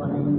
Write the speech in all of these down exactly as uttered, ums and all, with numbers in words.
العالمين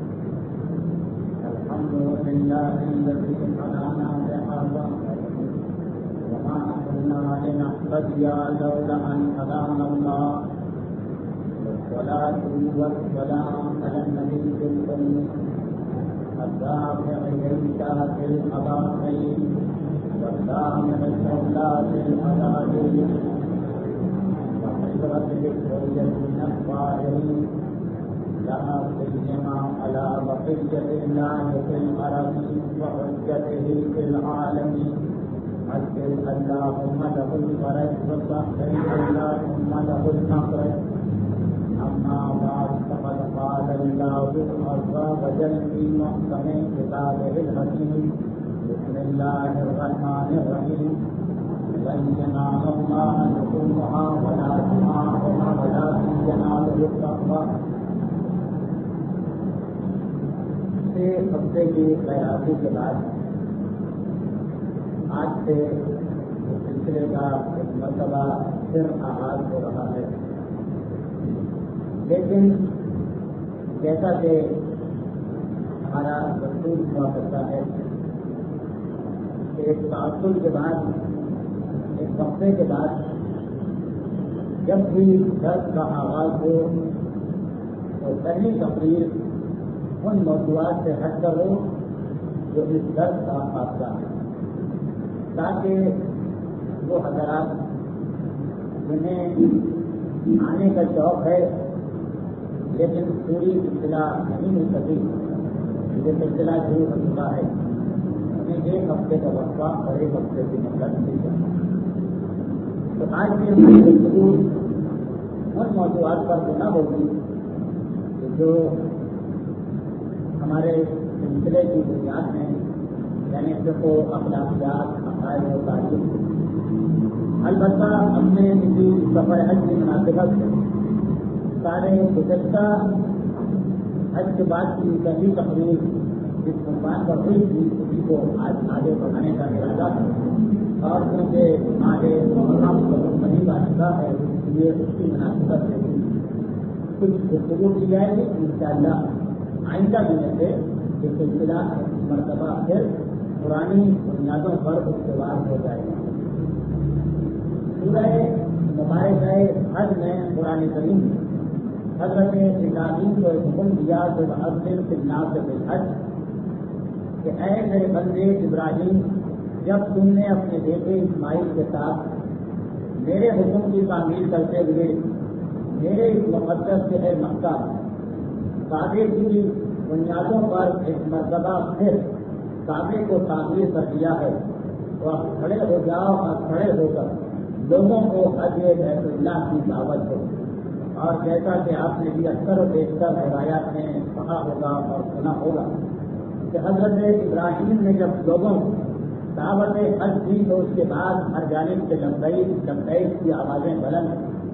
الحمد لله الذي هدانا لهذا وما كنا لنهتدي لولا أن هدانا الله والصلاة والسلام على النبي الأمي الدافع للكافر الأباطيل والدامع الأولاد الأباطيل وحسرة للزوجة من الظاهرين لا سيما على بقية الله في الأرض وحجته في العالمين حسب اللهم له الفرج وصحبه اللهم له المخرج. أما بعد فقد قال الله عز وجل في محكم كتابه الحكيم بسم الله الرحمن الرحيم لن ينال الله لحومها ولا دماؤها ولكن يناله التقوى. اس ہفتے کی تیاری کے بعد آج سے سلسلے کا ایک مرتبہ پھر آغاز ہو رہا ہے، لیکن جیسا کہ ہمارا دستور ہوا کرتا ہے کہ ایک تعطل کے بعد ایک ہفتے کے بعد جب بھی درس کا آغاز ہو تو پہلی تقریر ان موضوعات سے ہٹ کر ہو جو اس درس کا خاصہ ہے، تاکہ وہ حضرات جنہیں آنے کا شوق ہے لیکن پوری اطلاع نہیں مل سکی، یہ سلسلہ شروع ہو چکا ہے، انہیں ایک ہفتے کا وقفہ اور ایک ہفتے کی مدت مل جائے. تو آج کی ہماری گفتگو ان موضوعات پر بنا ہوگی جو ہمارے سلسلے کی بنیاد ہیں، یعنی فقہ و اخلاقیات، عقائد و تعلیم. البتہ اپنے کسی سفر حج کی مناسبت سے سارے گزشتہ حج کے بعد کی پہلی تقریر جس عنوان پر ہوئی تھی اسی کو آج آگے بڑھانے کا ارادہ ہے، اور کیونکہ آگے محرم بنی کا حصہ ہے اس لیے اس کی مناسبت سے کچھ گفتگو کی جائے گی. انشاءاللہ آئندہ دنوں سے یہ سلسلہ مرتبہ پھر پرانی بنیادوں پر استوار ہو جائے گا. سورہ مبارکہ حج میں قرآن کریم حضرت ابراہیم کو حکم دیا تو حضرت الناس بالحج کہ اے میرے بندے ابراہیم، جب تم نے اپنے بیٹے اسماعیل کے ساتھ میرے حکم کی تعمیل کرتے ہوئے میرے اس مقدس شہر مکہ کعبے کی بنیادوں پر ایک مرتبہ پھر کعبے کو تعمیر کر دیا ہے تو آپ کھڑے ہو جاؤ اور کھڑے ہو کر لوگوں کو حج بیت اللہ کی دعوت دو. اور جیسا کہ آپ نے بھی اکثر و بیشتر روایات میں پڑھا ہوگا اور سنا ہوگا کہ حضرت ابراہیم نے جب لوگوں کو دعوت حج دی تو اس کے بعد ہر جانب سے لبیک لبیک کی آوازیں بلند،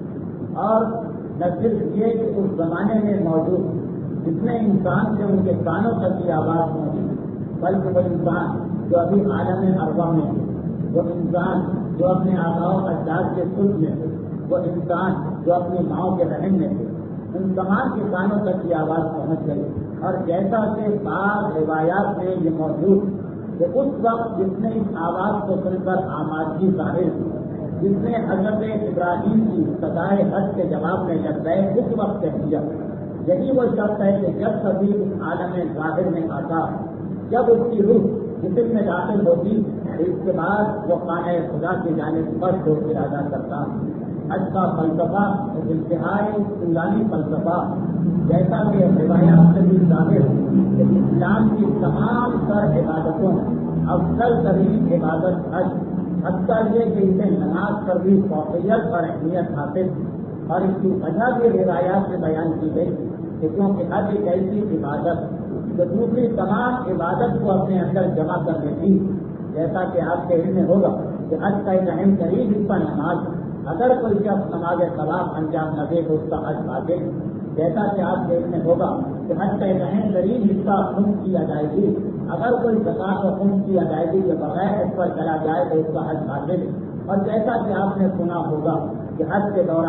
اور نہ صرف یہ کہ اس زمانے میں موجود جتنے انسان تھے ان کے کانوں تک کی آواز پہنچی، بلکہ وہ انسان جو ابھی عالم ارواح میں تھے، وہ انسان جو اپنے آباؤ اجداد کے سلط میں تھے، وہ انسان جو اپنی ماؤں کے رحم میں تھے، ان تمام کے کانوں تک کی آواز پہنچ گئی. اور جیسا کہ بعض روایات میں یہ موجود کہ اس وقت جس نے اس آواز کو سن کر آمادگی ظاہر کی، جس نے حضرت ابراہیم کی صدائے حج کے جواب میں لبیک اس وقت کہہ دیا، یہی وہ شخص ہے کہ جب کبھی اس عالم ظاہر میں آتا، جب اس کی روح جسم میں داخل ہوتی، اس کے بعد وہ خانہ خدا کی جانب پر کو ارادہ کرتا. حج کا فلسفہ ایک انتہائی طولانی فلسفہ، جیسا کہ روایات سے بھی ظاہر کہ اسلام کی تمام تر عبادتوں افضل ترین عبادت حج، حتیٰ یہ کہ اسے نماز پر بھی فوقیت اور اہمیت حاصل، اور اس کی وجہ بھی روایات سے بیان کی گئی کہ کیونکہ حج ایک ایسی عبادت جو دوسری تمام عبادت کو اپنے اندر جمع کر لیتی. جیسا کہ آپ کے علم میں ہوگا کہ حج کا ایک اہم ترین حصہ نماز، اگر کوئی شخص نماز ثواب انجام نہ دے تو اس کا حج باطل. جیسا کہ آپ کے علم میں ہوگا کہ حج کا ایک اہم ترین حصہ خون کی ادائیگی، اگر کوئی زکات و خون کی ادائیگی کے بغیر اس پر چلا جائے تو اس کا حج باطل. اور جیسا کہ آپ نے سنا ہوگا کہ حج کے دوران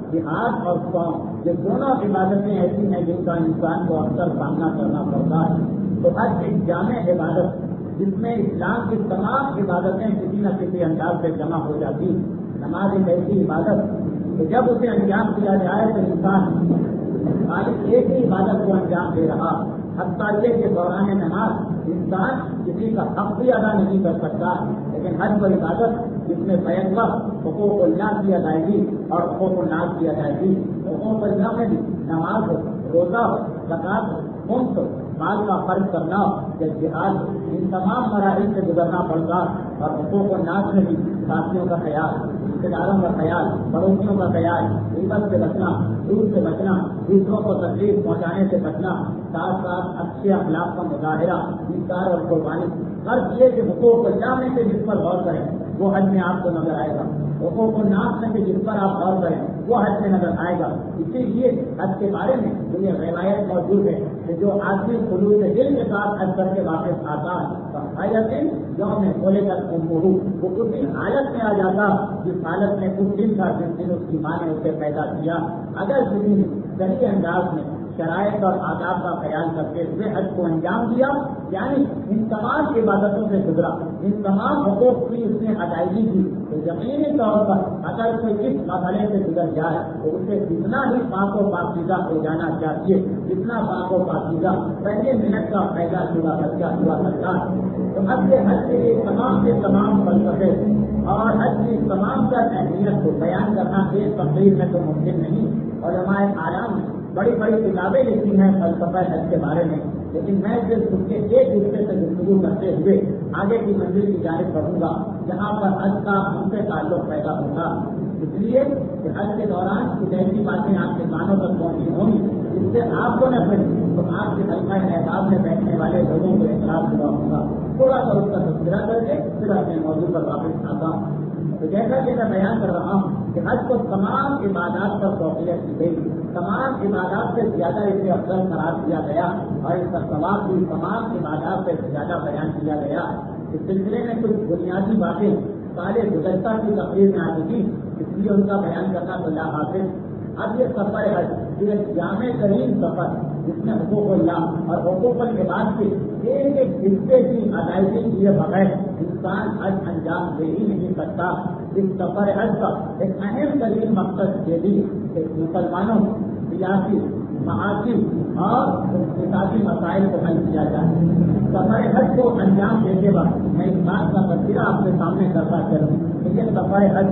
جہاد اور قوم یہ دونوں عبادتیں ایسی ہیں جن کا انسان کو اکثر سامنا کرنا پڑتا ہے. تو حج ایک جامع عبادت جس میں اسلام کی تمام عبادتیں کسی نہ کسی انداز سے جمع ہو جاتی. نماز ایک ایسی عبادت کہ جب اسے انجام دیا جائے تو انسان خالص ایک ہی عبادت کو انجام دے رہا. حتیٰ یہ کہ دوران نماز انسان کسی کا حق بھی ادا نہیں کر سکتا. لیکن حج وہ عبادت جس میں بیک وقت حقوق اللہ کی ادائیگی اور حقوق الناس کی ادائیگی. حقوق اللہ میں بھی نماز ہو, روزہ ہو, زکات ہو, خمس ہو, مال کا خرچ کرنا یا جہاد, ان تمام مراحل سے گزرنا پڑتا. اور حقوق الناس میں بھی ساتھیوں کا خیال, رشتے داروں کا خیال, پڑوسیوں کا خیال, غیبت سے بچنا, سود سے بچنا, دوسروں کو تکلیف پہنچانے سے بچنا, ساتھ ساتھ اچھے اخلاق کا مظاہرہ, انکار اور قربانی. فرض یہ کہ حقوق اللہ میں سے جس پر غور کریں وہ حج میں آپ کو نظر آئے گا. حقوق الناس میں سے جس پر آپ غور کریں وہ حج میں نظر آئے گا. اسی لیے حج کے بارے میں یہ روایت موجود ہے کہ جو آدمی خلوص دل کے ساتھ حج کر کے واپس آتا ہے تو ہر دن یوم میں کھولے تک وہ اسی حالت میں آ جاتا جس حالت میں اس دن تھا جس دن اس کی ماں نے اسے پیدا کیا. اگر کسی نے صحیح انداز میں شرائط اور آداب کا خیال کرتے ہوئے حج کو انجام دیا, یعنی ان تمام عبادتوں سے گزرا, ان تمام حقوق کی اس نے ادائیگی کی, تو یقینی طور پر اگر کوئی اس مرحلے سے گزر جائے تو اسے جتنا ہی پاک و پاکیزہ ہو جانا چاہیے, جتنا پاک و پاکیزہ پہلے منٹ کا فائدہ ہوا بچہ ہوا کرتا ہے. تو حج کے حج کے تمام کے تمام فلسفے اور حج کی تمام کا اہمیت کو بیان کرنا ایک تقریر میں تو ممکن نہیں. علماء اعلام بڑی بڑی کتابیں لکھی ہیں فلسفہ حج کے بارے میں, لیکن میں صرف اس کے ایک حصے سے گفتگو کرتے ہوئے آگے کی منزل کی جانب بڑھوں گا جہاں پر حج کا ان سے تعلق پیدا ہوگا. اس لیے کہ حج کے دوران کچھ ایسی باتیں آپ کے کانوں تک پہنچی ہوں گی جس سے آپ کو نہ پڑی تو آپ کے حلقہ احباب میں بیٹھنے والے لوگوں کو اعتراض ہوا ہوگا. تھوڑا سا اس کا تذکرہ کر کے پھر اپنے موضوع پر واپس آتا ہوں. تو جیسا کہ میں بیان کر رہا ہوں کہ حج کو تمام عبادات پر توقیت کی گئی, تمام عبادات سے زیادہ اسے افضل قرار دیا گیا اور اس کا ثواب بھی تمام عبادات سے زیادہ بیان کیا گیا. اس سلسلے میں کچھ بنیادی باتیں سارے گزشتہ کی تقریر میں آتی تھی, اس لیے ان کا بیان کرنا تو لا حاصل. اب یہ سفر حج یہ جامع ترین سفر جس میں حقوق اللہ اور حقوق العباد کے ایک ایک حصے کی ادائیگی کیے بغیر انسان حج انجام دے ہی نہیں سکتا. اس سفر حج کا ایک اہم ترین مقصد یہ بھی کہ مسلمانوں سیاسی, معاشی اور اقتصادی مسائل کو حل کیا جائے. سفر حج کو انجام دیتے وقت میں اس بات کا تذکرہ آپ کے سامنے کرتا چلوں کہ یہ سفر حج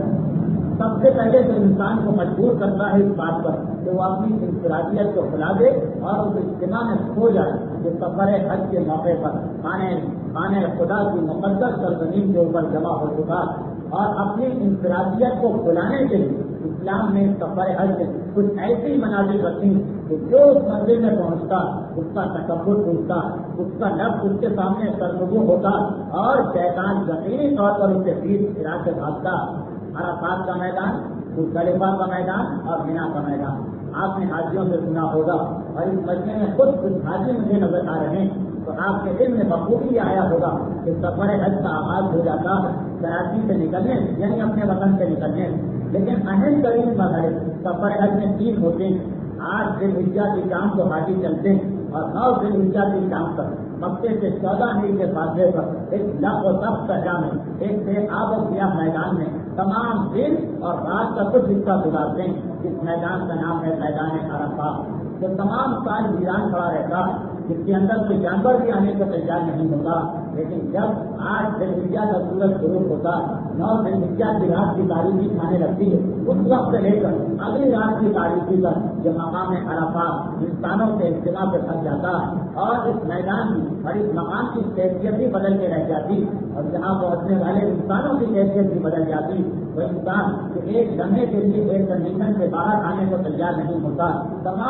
سب سے پہلے تو انسان کو مجبور کرتا ہے اس بات پر کہ وہ اپنی انفرادیت کو بلا دے اور اس اجتماع میں کھو جائے کہ سفر حج کے موقع پر خانے خانے خدا کی مقدس سرزمین کے اوپر جمع ہو چکا اور اپنی انفرادیت کو بلانے کے لیے اسلام نے سفر حج میں کچھ ایسی مناظر رکھی کہ جو اس منزل میں پہنچتا اس کا تکبر ٹوٹتا, اس کا لفظ اس کے سامنے سرنگو ہوتا اور شیطان یقینی طور پر اس کے پیٹ پھرا کے بھاگتا. عرفات کا میدان, مزدلفہ کا میدان اور مینا کا میدان آپ نے حاجیوں سے سنا ہوگا اور اس مجمع میں خود کچھ حاجی مجھے نظر آ رہے ہیں. تو آپ کے علم میں بخوبی آیا ہوگا کہ سفر حج کا آغاز ہو جاتا ہے کراچی سے نکلنے یعنی اپنے وطن سے نکلنے. لیکن اہم ترین مرحلے سفر حج میں تین ہوتے ہیں. آٹھ ذی الحجہ کی شام کو حاجی چلتے ہیں اور نو ذی الحجہ کی شام تک مکے سے چودہ میل کے فاصلے پر ایک لب و سب صحرا میں ایک بے آب و سیاہ میدان میں تمام دن اور رات کا کچھ حصہ گزارتے ہیں. اس میدان کا نام ہے میدان عرفات. جو تمام سال ویران کھڑا رہتا ہے, جس کے اندر کوئی جانور بھی آنے کو تیار نہیں ہوتا. لیکن جب آٹھ ذی الحجہ کا سورج غروب ہوتا, نو ذی الحجہ کی رات کی تاریخی کھانے لگتی ہے, اس وقت سے لے کر اگلی رات کی تاریخی پر جو مقام عرفات انسانوں کے اجتماع پہ پھنس جاتا اور اس میدان کی اور اس مقام کی کیفیت بھی بدل کے رہ جاتی اور جہاں پہنچنے والے انسانوں کی کیفیت بھی بدل جاتی. وہ انسان جو ایک لمحے کے لیے ایئر کنڈیشن سے باہر آنے کو تیار نہیں ہوتا, تمام دن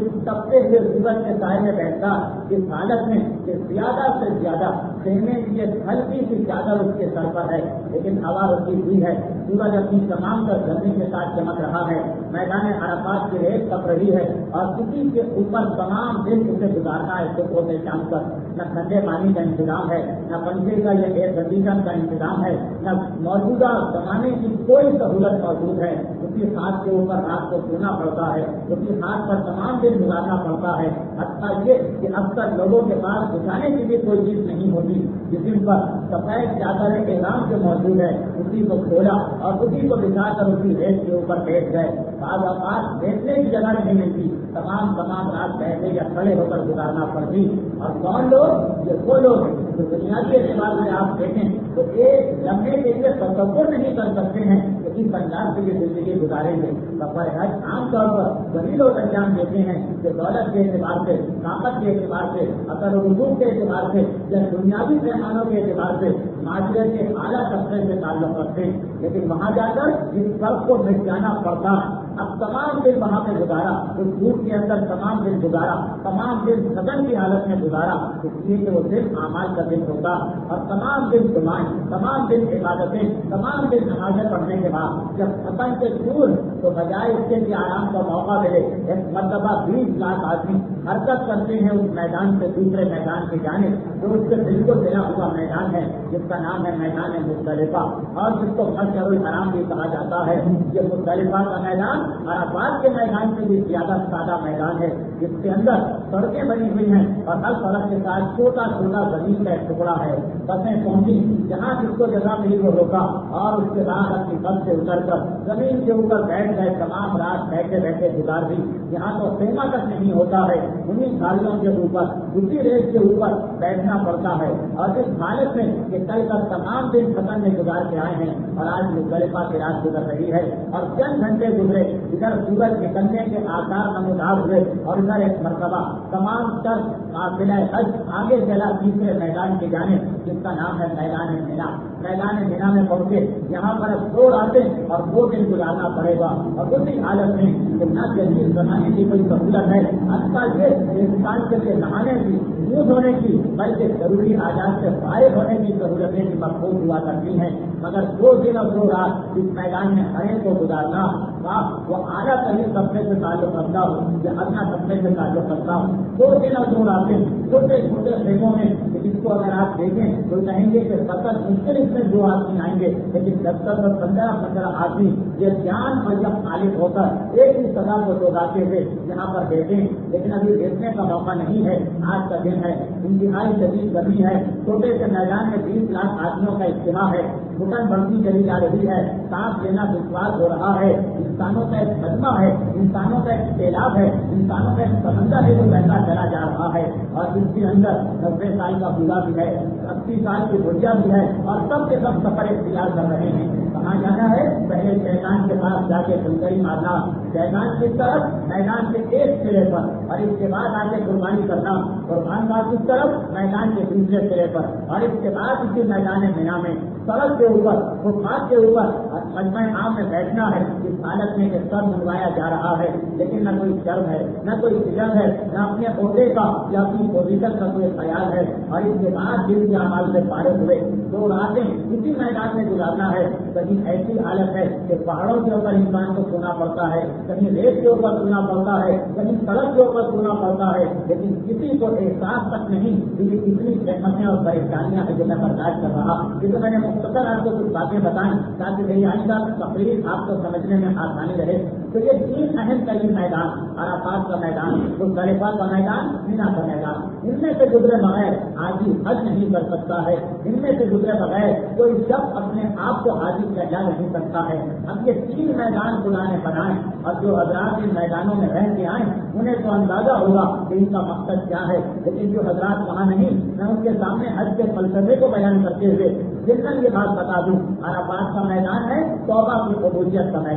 اس تپتے ہوئے سورج کے سائے میں بیٹھتا اس حالت میں کہ زیادہ سے زیادہ خیمے کی ہلکی سی چادر اس کے سر پر ہے لیکن ہوا رکی ہوئی ہے، سورج اپنی تمام تر گرمی کے ساتھ چمک رہا ہے، میدان عرفات کی ریت تپ رہی ہے اور کسی کے اوپر تمام دن اسے گزارنا ہے صبح سے شام تک، نہ ٹھنڈے پانی کا انتظام ہے، نہ پنکھے کا یا ایئر کنڈیشن کا انتظام ہے، نہ موجودہ زمانے کی کوئی سہولت موجود ہے، اسی ہاتھ کے اوپر رات کو سونا پڑتا ہے، اسی ہاتھ پر تمام دن گزارنا پڑتا ہے، حتیٰ یہ کہ اکثر لوگوں کے پاس بچانے کی بھی کوئی چیز نہیں ہوتی، جس پر سفید چادر احرام جو موجود ہے اسی کو کھولا اور اسی کو بچھا کر اسی ریت کے اوپر بیٹھ گئے، بعض اوقات بیٹھنے کی جگہ نہیں ملتی، تمام تمام رات بیٹھے یا کھڑے ہو کر گزارنا پڑتی، اور کون لوگ یہ وہ لوگ جو بنیادی اعتبار سے آپ دیکھیں تو ایک لمحے کے لیے تصور نہیں کر سکتے ہیں کہ اس انداز سے یہ زندگی گزاریں گے، سفر حج عام طور پر وہی لوگ انجام دیتے ہیں کہ دولت کے اعتبار سے، طاقت کے اعتبار سے، اثر و رسوخ کے اعتبار سے یا دنیاوی پیمانوں کے اعتبار سے معاشرے کے اعلیٰ طبقے سے تعلق رکھتے ہیں، لیکن وہاں جا کر اس فرق کو مٹ جانا پڑتا، اب تمام دن وہاں پہ گزارا، اس دھوپ کے اندر تمام دن گزارا، تمام دن سدن کی حالت میں گزارا، اس لیے کہ وہ دن اعمال کا دن ہوتا اور تمام دن دعائیں، تمام دن عبادتیں، تمام دن نمازیں پڑھنے کے بعد جب ختم سے دور تو بجائے اس کے لیے آرام کا موقع ملے، ایک مرتبہ بیس لاکھ آدمی حرکت کرتے ہیں اس میدان سے دوسرے میدان کی جانب جو اس سے بالکل ملا ہوا میدان ہے جس کا نام ہے میدان مزدلفہ اور جس کو مشعر الحرام بھی کہا جاتا ہے، یہ مزدلفہ کا میدان عرفات کے میدان سے بھی زیادہ سادہ میدان ہے جس کے اندر سڑکیں بنی ہوئی ہیں اور ہر سڑک کے ساتھ چھوٹا چھوٹا زمین کا ایک ٹکڑا ہے، بسیں پہنچی جہاں جس کو جگہ ملی وہ روکا اور اس کے بعد اپنی بس سے اتر کر زمین کے اوپر بیٹھ گئے، تمام رات بیٹھے بیٹھے گزار دی، یہاں تو خیمہ تک نہیں ہوتا ہے، انہیں گاڑیوں کے اوپر اسی ریت کے اوپر بیٹھنا پڑتا ہے اور اس حالت میں کہ کل کا تمام دن ختم میں گزار کے آئے ہیں اور آج مزدلفہ کی رات گزر رہی ہے اور چند گھنٹے گزرے، ادھر سورج نکلنے کے آثار نمودار ہوئے اور ادھر ایک مرتبہ تمام تر قافلہ حج آگے چلا تیسرے میدان کی جانب جس کا نام ہے میدان مینا، میدان مینا میں پہنچے، یہاں پر اب دو راتیں اور دو دن گزارنا پڑے گا اور اسی حالت میں کہ نہ جدید زمانے کی کوئی سہولت ہے، حتیٰ یہ انسان کے لیے نہانے کی، منہ دھونے کی، بلکہ ضروری حاجات سے فارغ ہونے کی ضرورتیں بھی مقبول ہوا کرتی ہیں، مگر دو دن اور دو رات اس میدان میں کھڑے کو گزارنا وہ اعلیٰ ترین طبقے سے تعلق رکھتا ہو یا ادنا طبقے سے تعلق رکھتا ہو، دو دن اور دو راتیں چھوٹے چھوٹے خیموں میں جس کو اگر آپ دیکھیں تو کہیں گے کہ سطر مشکل اس میں دو آدمی آئیں گے، لیکن دس دس اور پندرہ پندرہ آدمی یہ جان اور جب خالد ہو کر ایک ہی سزا کو دوگاتے ہوئے یہاں پر دیکھیں، لیکن ابھی دیکھنے کا موقع نہیں ہے، آج کا دن ہے، انتہائی شدید گرمی ہے، چھوٹے سے میدان میں بیس لاکھ آدمیوں کا اجتماع ہے، گھٹن بڑھتی چلی جا رہی ہے، سانس لینا دشوار ہو رہا ہے، انسانوں کا ایک مجمع ہے، انسانوں کا ایک سیلاب ہے، انسانوں کا ایک سمندر ہے جو بہتا چلا جا رہا ہے اور اس کے اندر نبے سال کا بوڑھا بھی ہے، اسی سال کی بڑھیا بھی ہے اور سب کے سب سفر اختیار کر رہے ہیں، کہاں جانا ہے؟ پہلے شیطان کے پاس جا کے کنکری مارنا، شیطان کی طرف میدان کے ایک سرے پر اور اس کے بعد آ کے قربانی کرنا، قربان باد کی طرف میدان کے دوسرے سرے پر اور اس کے بعد اسی میدان مینا میں سڑک کے اوپر فٹپاتھ کے اوپر مجمع عام میں بیٹھنا ہے، اس حالت میں کہ سر منگوایا جا رہا ہے لیکن نہ کوئی شرم ہے، نہ کوئی فکر ہے، نہ اپنے عہدے کا یا اپنی پوزیشن کا کوئی خیال ہے اور اس کے بعد دل کے اعمال سے فارغ ہوئے دو راتیں اسی میدان میں گزارنا ہے، کہیں ایسی حالت ہے کہ پہاڑوں کے اوپر انسان کو سونا پڑتا ہے، کہیں ریت کے اوپر سونا پڑتا ہے، کہیں سڑک کے اوپر سونا پڑتا ہے، لیکن کسی کو احساس تک نہیں کہ یہ کتنی زحمتیں اور پریشانیاں ہیں جو میں برداشت کر رہا، کیونکہ میں نے مختصر آپ کو کچھ باتیں بتائیں تاکہ میری آئندہ تقریر آپ کو سمجھنے میں آسانی رہے۔ تو یہ تین اہم ترین میدان، عرفات کا میدان، مزدلفہ کا میدان، مینا کا میدان، ان میں سے گزرے بغیر حاجی حج نہیں کر سکتا ہے، ان میں سے گزرے بغیر کوئی شخص اپنے آپ کو حاجی کہلا نہیں سکتا ہے۔ اب یہ تین میدان بلانے بنائیں اور جو حضرات ان میدانوں میں رہ کے آئیں انہیں تو اندازہ ہوگا کہ ان کا مقصد کیا ہے، لیکن جو حضرات وہاں نہیں، میں ان کے سامنے حج کے فلسفے کو بیان کرتے ہوئے جن یہ بات بتا دوں، عرفات کا میدان ہے توبہ کی قبولیت کا میدان،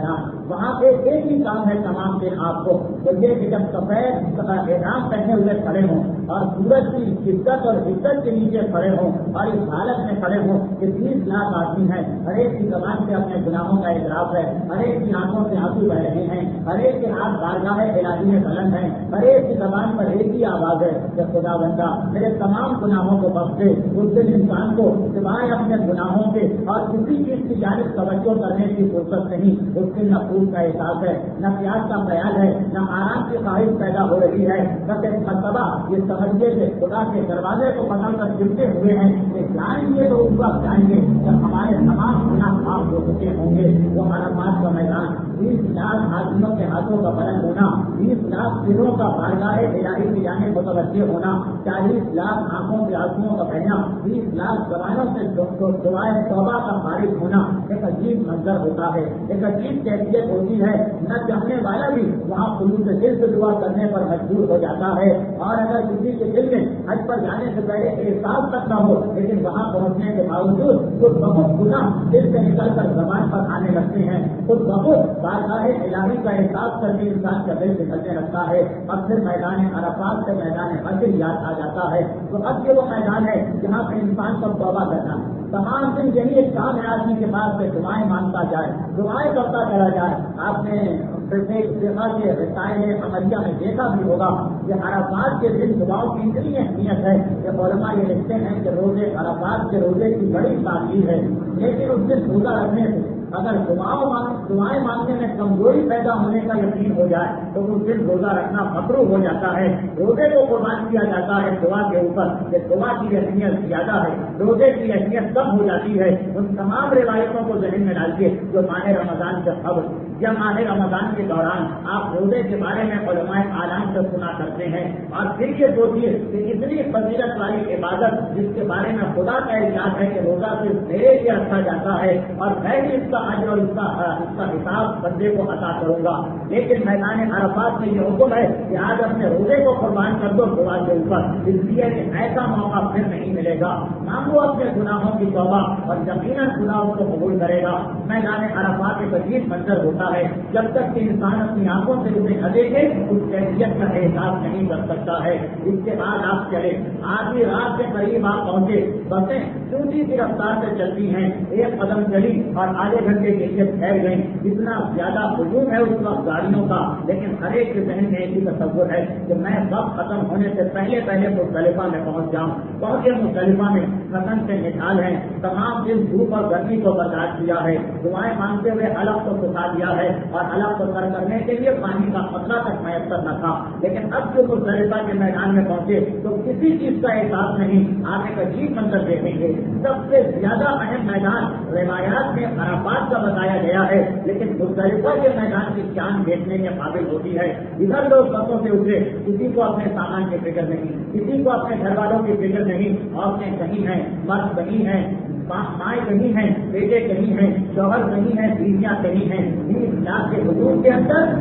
وہاں پہ ایک ہی کام ہے تمام دن آپ کو، تو یہ کہ جب سفید احرام پہنے ہوئے کھڑے ہوں اور سورج کی شدت اور حدت کے نیچے کھڑے ہوں اور اس حالت میں کھڑے ہوں کہ بیس لاکھ آدمی ہیں، ہر ایک کی زبان سے اپنے گناہوں کا اعتراف ہے، ہر ایک کی آنکھوں سے آنسو بہ رہے ہیں، ہر ایک کے ہاتھ بارگاہ الہی میں بلند ہیں، ہر ایک کی زبان پر ایک ہی آواز ہے کہ خدا بندہ میرے تمام گناہوں کو بخش دے۔ اس دن انسان کو سوائے اپنے گناہوں کے اور کسی چیز کی جانب توجہ کرنے کی فرصت نہیں، اس دن نہ پھول کا احساس ہے، نہ پیاس کا خیال ہے، نہ آرام کی خواہش پیدا ہو رہی ہے، بس ایک مرتبہ یہ سمجھیے کہ خدا کے دروازے کو پکڑ کر چلتے ہوئے ہیں کہ جائیں گے تو اس وقت جائیں گے جب ہمارے تمام گناہ معاف ہو چکے ہوں گے۔ وہ عرفات کا میدان، بیس لاکھ آدمیوں کے ہاتھوں کا بلند ہونا، بیس لاکھ دلوں کا بارگاہ الہی کی جانب متوجہ ہونا، چالیس لاکھ آنکھوں کے آنسوؤں کا بہنا، بیس لاکھ زبانوں سے دعائیں توبہ کا خارج ہونا ایک عجیب منظر ہوتا ہے، ایک عجیب کیفیت ہوتی ہے۔ نہ چاہنے والا بھی وہاں خلوص دل سے دعا کرنے پر مجبور ہو جاتا ہے، اور اگر کسی کے دل میں حج پر جانے سے پہلے احساس تک نہ ہو لیکن وہاں پہنچنے کے باوجود خود بہت گناہ دل سے نکل کر زبان پر آنے لگتے ہیں، خود بہت بارگاہ الہی کا احساس کر کے انسان کا دل نکلنے لگتا ہے، اور پھر میدان عرفات سے میدان حشر یاد آ جاتا ہے۔ تو اب یہ وہ میدان ہے جہاں پہ انسان کو توبہ کرنا ہے۔ تمام دن یہی ایک کام ہے آدمی کے پاس سے دعائیں مانگتا جائے، دعائیں کرتا چلا جائے۔ آپ نے دیکھا کہ رسائل عملیہ میں دیکھا بھی ہوگا کہ عرفات کے دن دعاؤں کی اتنی اہمیت ہے کہ علماء یہ لکھتے ہیں کہ روزے عرفات کے روزے کی بڑی تاثیر ہے، لیکن اس دن روزہ رکھنے سے اگر دعاؤں دعائیں مانگنے میں کمزوری پیدا ہونے کا یقین ہو جائے تو اس دن روزہ رکھنا مکروہ ہو جاتا ہے۔ روزے کو قربان کیا جاتا ہے دعا کے اوپر کہ دعا کی اہمیت زیادہ ہے، روزے کی اہمیت کم ہو جاتی ہے۔ ان تمام روایتوں کو ذہن میں ڈالیے جو ماہ رمضان سے قبل یا ماہ رمضان کے دوران آپ روزے کے بارے میں علماء اعلان سے سنا کرتے ہیں، اور پھر یہ سوچیے کہ اتنی فضیلت والی عبادت جس کے بارے میں خدا کا اعلان ہے کہ روزہ صرف میرے لیے رکھا جاتا ہے اور میں بھی اس کا اجر اور اس کا اس کا حساب بندے کو عطا کروں گا، لیکن میدان عرفات میں یہ حکم ہے کہ آج اپنے روزے کو قربان کر دو دعا کے اوپر، اس لیے کہ ایسا موقع پھر نہیں ملے گا۔ مانگو اپنے گناہوں کی توبہ اور یقیناً گناہوں کو قبول کرے گا۔ میدان عرفات ایک عجیب منظر ہوتا ہے، جب تک کہ انسان اپنی آنکھوں سے اسے نہ دیکھے اس کیفیت کا احساس نہیں کر سکتا ہے۔ اس کے بعد آپ چلے، آدھی رات کے قریب آپ پہنچے، بسیں چونٹی کی رفتار سے چلتی ہیں، ایک قدم چلی اور آدھے گھنٹے کے لیے ٹھہر گئی۔ اتنا زیادہ ہجوم ہے اس وقت گاڑیوں کا، لیکن ہر ایک کے ذہن میں ایک ہی تصور ہے کہ میں وقت ختم ہونے سے پہلے پہلے مزدلفہ میں پہنچ جاؤں۔ پہنچے مزدلفہ میں ختم سے نکال ہیں، تمام دن دھوپ اور گرمی کو برداشت کیا ہے، دعائیں مانگتے ہوئے حلق کو سکھا دیا ہے اور حلق کو سر کرنے کے لیے پانی کا قطرہ تک میسر نہ تھا، لیکن اب جو مزدلفہ کے میدان میں پہنچے تو کسی چیز کا احساس نہیں۔ آپ ایک عجیب منظر دیکھیں گے، سب سے زیادہ اہم میدان روایات میں عرفات کا بتایا گیا ہے، لیکن مزدلفہ کے میدان کی شان دیکھنے کے قابل ہوتی ہے۔ ادھر لوگ بسوں سے اترے، کسی کو اپنے سامان کی فکر نہیں، کسی کو اپنے گھر والوں کی فکر نہیں، عورتیں کہیں ہیں، مرد کہیں ہیں، مائیں کہیں ہیں، بیٹے کہیں ہیں، شوہر کہیں ہیں، بیویاں کہیں ہیں۔ بیس لاکھ کے حدود کے اندر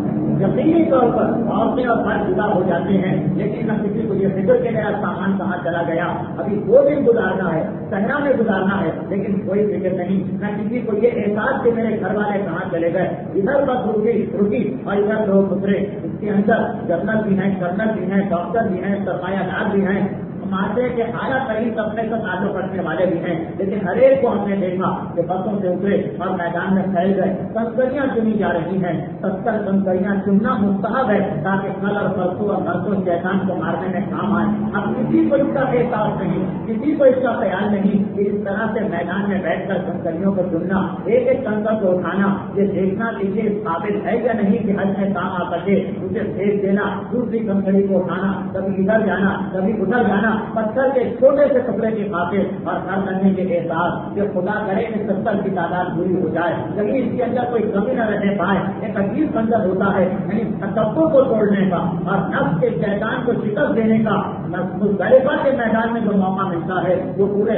یقینی طور پر عورتیں اور مرد جدا ہو جاتے ہیں، لیکن نہ کسی کو یہ فکر کے گیا سامان کہاں چلا گیا، ابھی دو دن گزارنا ہے، صحرا میں گزارنا ہے، لیکن کوئی فکر نہیں، نہ کسی کو یہ احساس کہ میرے گھر والے کہاں چلے گئے۔ ادھر بس رکی رکی اور ادھر لوگ اترے، اس کے اندر جنرل بھی ہیں، کرنل بھی ہیں، ڈاکٹر بھی ہیں، سرمایہ دار بھی ہیں، معاشرے کے اعلیٰ ترین طبقے سے تعلق رکھنے والے بھی ہیں، لیکن ہر ایک کو ہم نے دیکھا کہ بسوں سے اترے اور میدان میں پھیل گئے۔ کنکریاں چنی جا رہی ہیں، ستر کنکریاں چننا مستحب ہے تاکہ کل اور پرسوں اور نرسوں شیطان کو مارنے میں کام آئے۔ اب کسی کو اس کا احساس نہیں، کسی کو اس کا خیال نہیں کہ اس طرح سے میدان میں بیٹھ کر کنکریوں کو چننا، ایک ایک کنکر کو اٹھانا، یہ دیکھنا کہ یہ قابل ہے یا نہیں کہ حج میں کام آ سکے، اسے پھینک دینا، دوسری کنکری کو اٹھانا، کبھی ادھر جانا کبھی ادھر جانا، پتھر کے چھوٹے سے ٹکڑے کی خاطر اور گھر کرنے کے احساس کہ خدا کرے کہ ستر کی تعداد پوری ہو جائے، کہیں اس کے اندر کوئی کمی نہ رہنے پائے۔ ایک عجیب منظر ہوتا ہے، یعنی تکبر کو توڑنے کا اور نفس کے شیطان کو شکست دینے کا مزدلفہ کے میدان میں جو موقع ملتا ہے وہ پورے سفر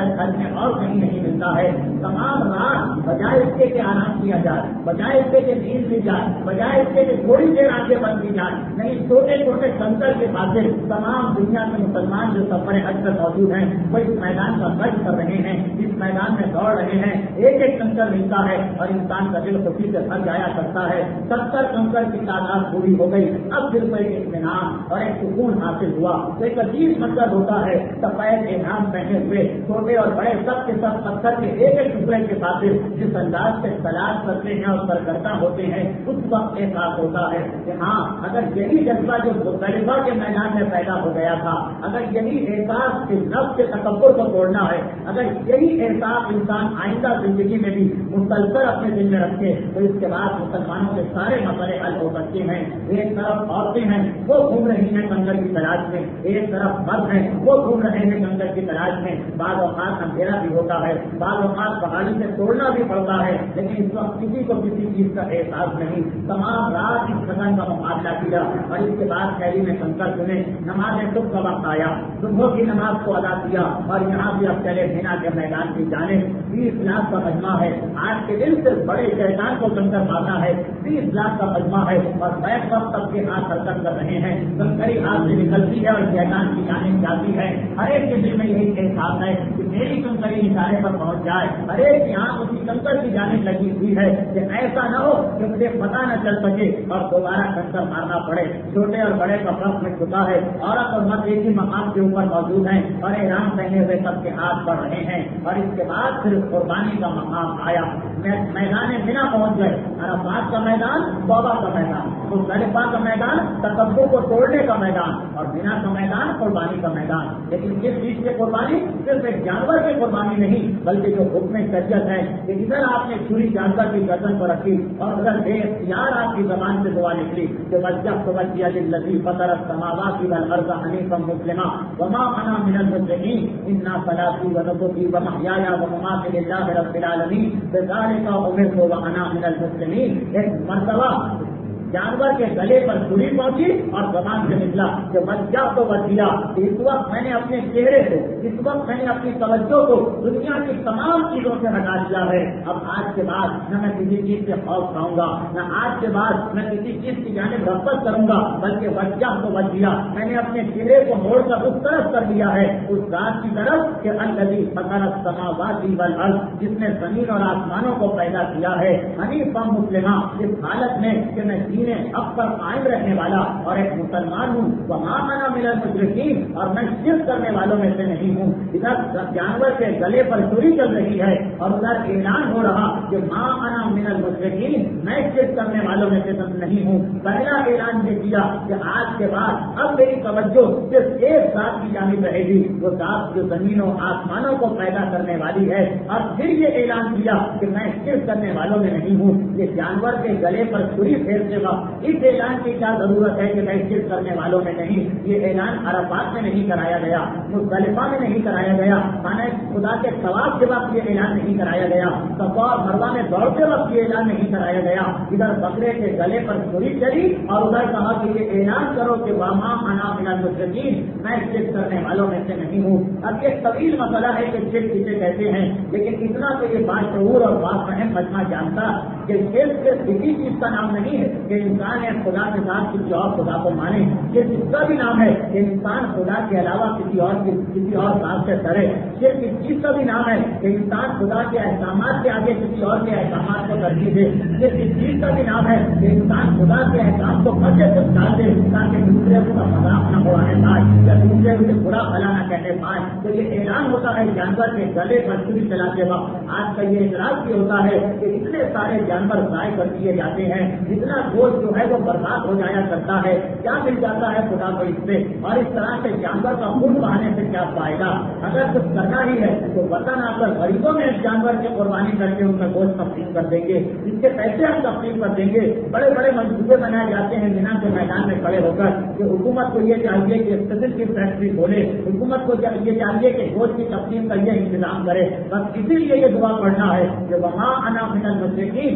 حج میں اور کہیں نہیں ملتا ہے. تمام رات بجائے اس کے کہ آرام کیا جائے, بجائے اس کے کہ نیند لی جائے, بجائے اس کے کہ تھوڑی دیر آگے بند کی جائے, نہیں چھوٹے چھوٹے کنکر کے خاطر تمام دنیا کے مسلمان جو سفر حج پر موجود ہیں وہ اس میدان کا خرچ کر رہے ہیں, اس میدان میں دوڑ رہے ہیں. ایک ایک کنکر ملتا ہے اور انسان کا دل خوشی سے بھر جایا کرتا ہے. ستر کنکر کی تعداد پوری ہو گئی. اب دل کو ایک اطمینان اور ایک سکون حاصل ہوا. تو ایک عجیب منظر ہوتا ہے, سفید احرام پہنے ہوئے چھوٹے اور بڑے سب کے سب پتھر کے ایک ایک ٹکڑے کے خاطر جس انداز سے تلاش کرتے ہیں اور سرگردہ ہوتے ہیں, اس وقت احساس ہوتا ہے کہ ہاں اگر یہی جذبہ جو مختلفہ کے میدان میں پیدا ہو گیا تھا, اگر یہی احساس اس نفس کے تکبر کو توڑنا ہے, اگر یہی احساس انسان آئندہ زندگی میں بھی مسلسل اپنے دل میں رکھے تو اس کے بعد مسلمانوں کے سارے مسئلے حل ہو سکتے ہیں. ایک طرف عورتیں ہیں وہ گھوم رہی ہیں کنکر کی تلاش میں, ایک طرف مرد ہیں وہ گھوم رہے ہیں کنکر کی تلاش میں. بعض اوقات اندھیرا بھی ہوتا ہے, بعض اوقات پہاڑی سے توڑنا بھی پڑتا ہے, لیکن اس وقت کسی کو کسی چیز کا احساس نہیں. تمام رات اس قدم کا مقابلہ کیا اور اس کے بعد شہری میں کنکر چنے. نماز صبح کا وقت آیا, صبح کی نماز کو ادا کیا اور یہاں بھی اب چلے بنا کے میدان کی جانب. بیس لاکھ کا مجمع ہے, آج کے دن سے بڑے شیطان کو کنکر مارنا ہے. بیس لاکھ کا مجمع ہے اور بیک وقت سب کے ہاتھ حرکت کر رہے ہیں. کنکری ہاتھ سے نکلتی ہے اور شیطان کی جانب جاتی ہے. ہر ایک کے دل میں یہی احساس ہے کہ میری کنکری نشانے پر پہنچ جائے. ہر ایک کی آنکھ اسی کنکر کی جانب لگی ہوئی ہے کہ ایسا نہ ہو کہ مجھے پتا نہ چل سکے اور دوبارہ کنکر مارنا پڑے. چھوٹے اور بڑے کا فرق میں چکا ہے. عورت اور مرد ایک ہی مقام کے اوپر موجود ہیں اور احرام پہنے ہوئے سب کے ہاتھ بڑھ رہے ہیں. اور اس کے بعد پھر قربانی کا مقام آیا. میدان بنا پہنچ گئے. عرفات کا میدان توبہ کا میدان, مزدلفہ کا میدان تکبر کو توڑنے کا میدان, اور بنا کا میدان قربانی کا میدان. لیکن کس چیز کی قربانی؟ صرف ایک جانور کی قربانی نہیں, بلکہ جو حکم شریعت ہے کہ ادھر آپ نے چھری جانور کی گردن پر رکھی اور ادھر بے اختیار آپ کی زبان سے دعا نکلی کہ وجہ توجہ للذی فطر السماوات والارض حنیفا مسلما وما انا من المشرکین انا صلاتی ونسکی ومحیایا ومماتی للہ رب العالمین بذلک امرت وانا من المسلمین. ایک مرتبہ جانور کے گلے پر چھری پہنچی اور زبان سے نکلا کہ وجہ تو وجیا. اس وقت میں نے اپنے چہرے کو, اس وقت میں نے اپنی توجہ کو دنیا کی تمام چیزوں سے ہٹا دیا ہے. اب آج کے بعد نہ میں کسی چیز سے خوف کھاؤں گا, نہ آج کے بعد میں کسی چیز کی جانب رغبت کروں گا, بلکہ وجہ تو وجیا میں نے اپنے چہرے کو موڑ کر اس طرف کر دیا ہے, اس ذات کی طرف کہ الذی فطر السماوات والارض, جس نے زمین اور آسمانوں کو پیدا کیا ہے, حنیفا مسلما, اس حالت میں کہ میں اب پر قائم رہنے والا اور ایک مسلمان ہوں. وما انا من المشرکین, اور میں شرک کرنے والوں میں سے نہیں ہوں. ادھر جانور کے گلے پر چھری چل رہی ہے اور ادھر اعلان ہو رہا کہ ما انا من المشرکین, میں شرک کرنے والوں میں سے نہیں ہوں. پہلا اعلان یہ کیا کہ آج کے بعد اب میری توجہ صرف ایک ذات کی جانب رہے گی, وہ ذات جو زمینوں آسمانوں کو پیدا کرنے والی ہے. اور پھر یہ اعلان کیا کہ میں شرک کرنے والوں میں نہیں ہوں. یہ جانور کے گلے پر چھری پھیرتے وقت اس اعلان کی کیا ضرورت ہے کہ میں شرک کرنے والوں میں نہیں. یہ اعلان عرفات میں نہیں کرایا گیا, مزدلفہ میں نہیں کرایا گیا, خانہ خدا کے طواف کے وقت یہ اعلان نہیں کرایا گیا, صفا اور مروہ میں دوڑتے وقت یہ اعلان نہیں کرایا گیا. ادھر بکرے کے گلے پر چھری چلی اور ادھر کہا کہ یہ اعلان کرو کہ وما انا من المشرکین, میں شرک کرنے والوں میں سے نہیں ہوں. اب یہ طویل مسئلہ ہے کہ شرک کسے کہتے ہیں, لیکن اتنا تو یہ باشعور اور بافہم مجمع جانتا کہ شرک صرف کسی چیز کا نام نہیں ہے کہ انسان ایک خدا کے ساتھ کسی اور خدا کو مانے. یہ اس کا بھی نام ہے کہ انسان خدا کے علاوہ کسی اور کسی اور ذات سے ڈرے. صرف اس چیز کا بھی نام ہے کہ انسان خدا کے احکامات کے آگے کسی اور کے احکامات کو ترجیح دے. صرف اس چیز کا بھی نام ہے کہ انسان خدا کے احکام کو پچے سے ڈال دے تاکہ دوسرے کو مذاق نہ اڑانے پائے یا دوسرے کو برا بھلا نہ کہنے پائے. تو یہ اعلان ہوتا ہے جانور کے گلے پر چھری چلاتے وقت. آج کا یہ اعتراض بھی ہوتا ہے کہ اتنے سارے جانور ضائع کر دیے جاتے ہیں, جتنا گوشت جو ہے وہ برباد ہو جایا کرتا ہے, کیا مل جاتا ہے خدا کو اس سے؟ اور اس طرح سے جانور کا خون بہانے سے کیا فائدہ؟ اگر کچھ کرنا ہی ہے تو وطن آ کر غریبوں میں اس جانور کی قربانی کر کے ان کا گوشت تقسیم کر دیں گے, اس کے پیسے ہم تقسیم کر دیں گے. بڑے بڑے منصوبے بنائے جاتے ہیں مینا کے میدان میں کھڑے ہو کر کہ حکومت کو یہ چاہیے کہ اسپیشل کی فیکٹری کھولے, حکومت کو یہ چاہیے کہ گوشت کی تقسیم کا یہ انتظام کرے. بس اسی لیے یہ دعا پڑھنا ہے کہ وہاں انا من المشرکین,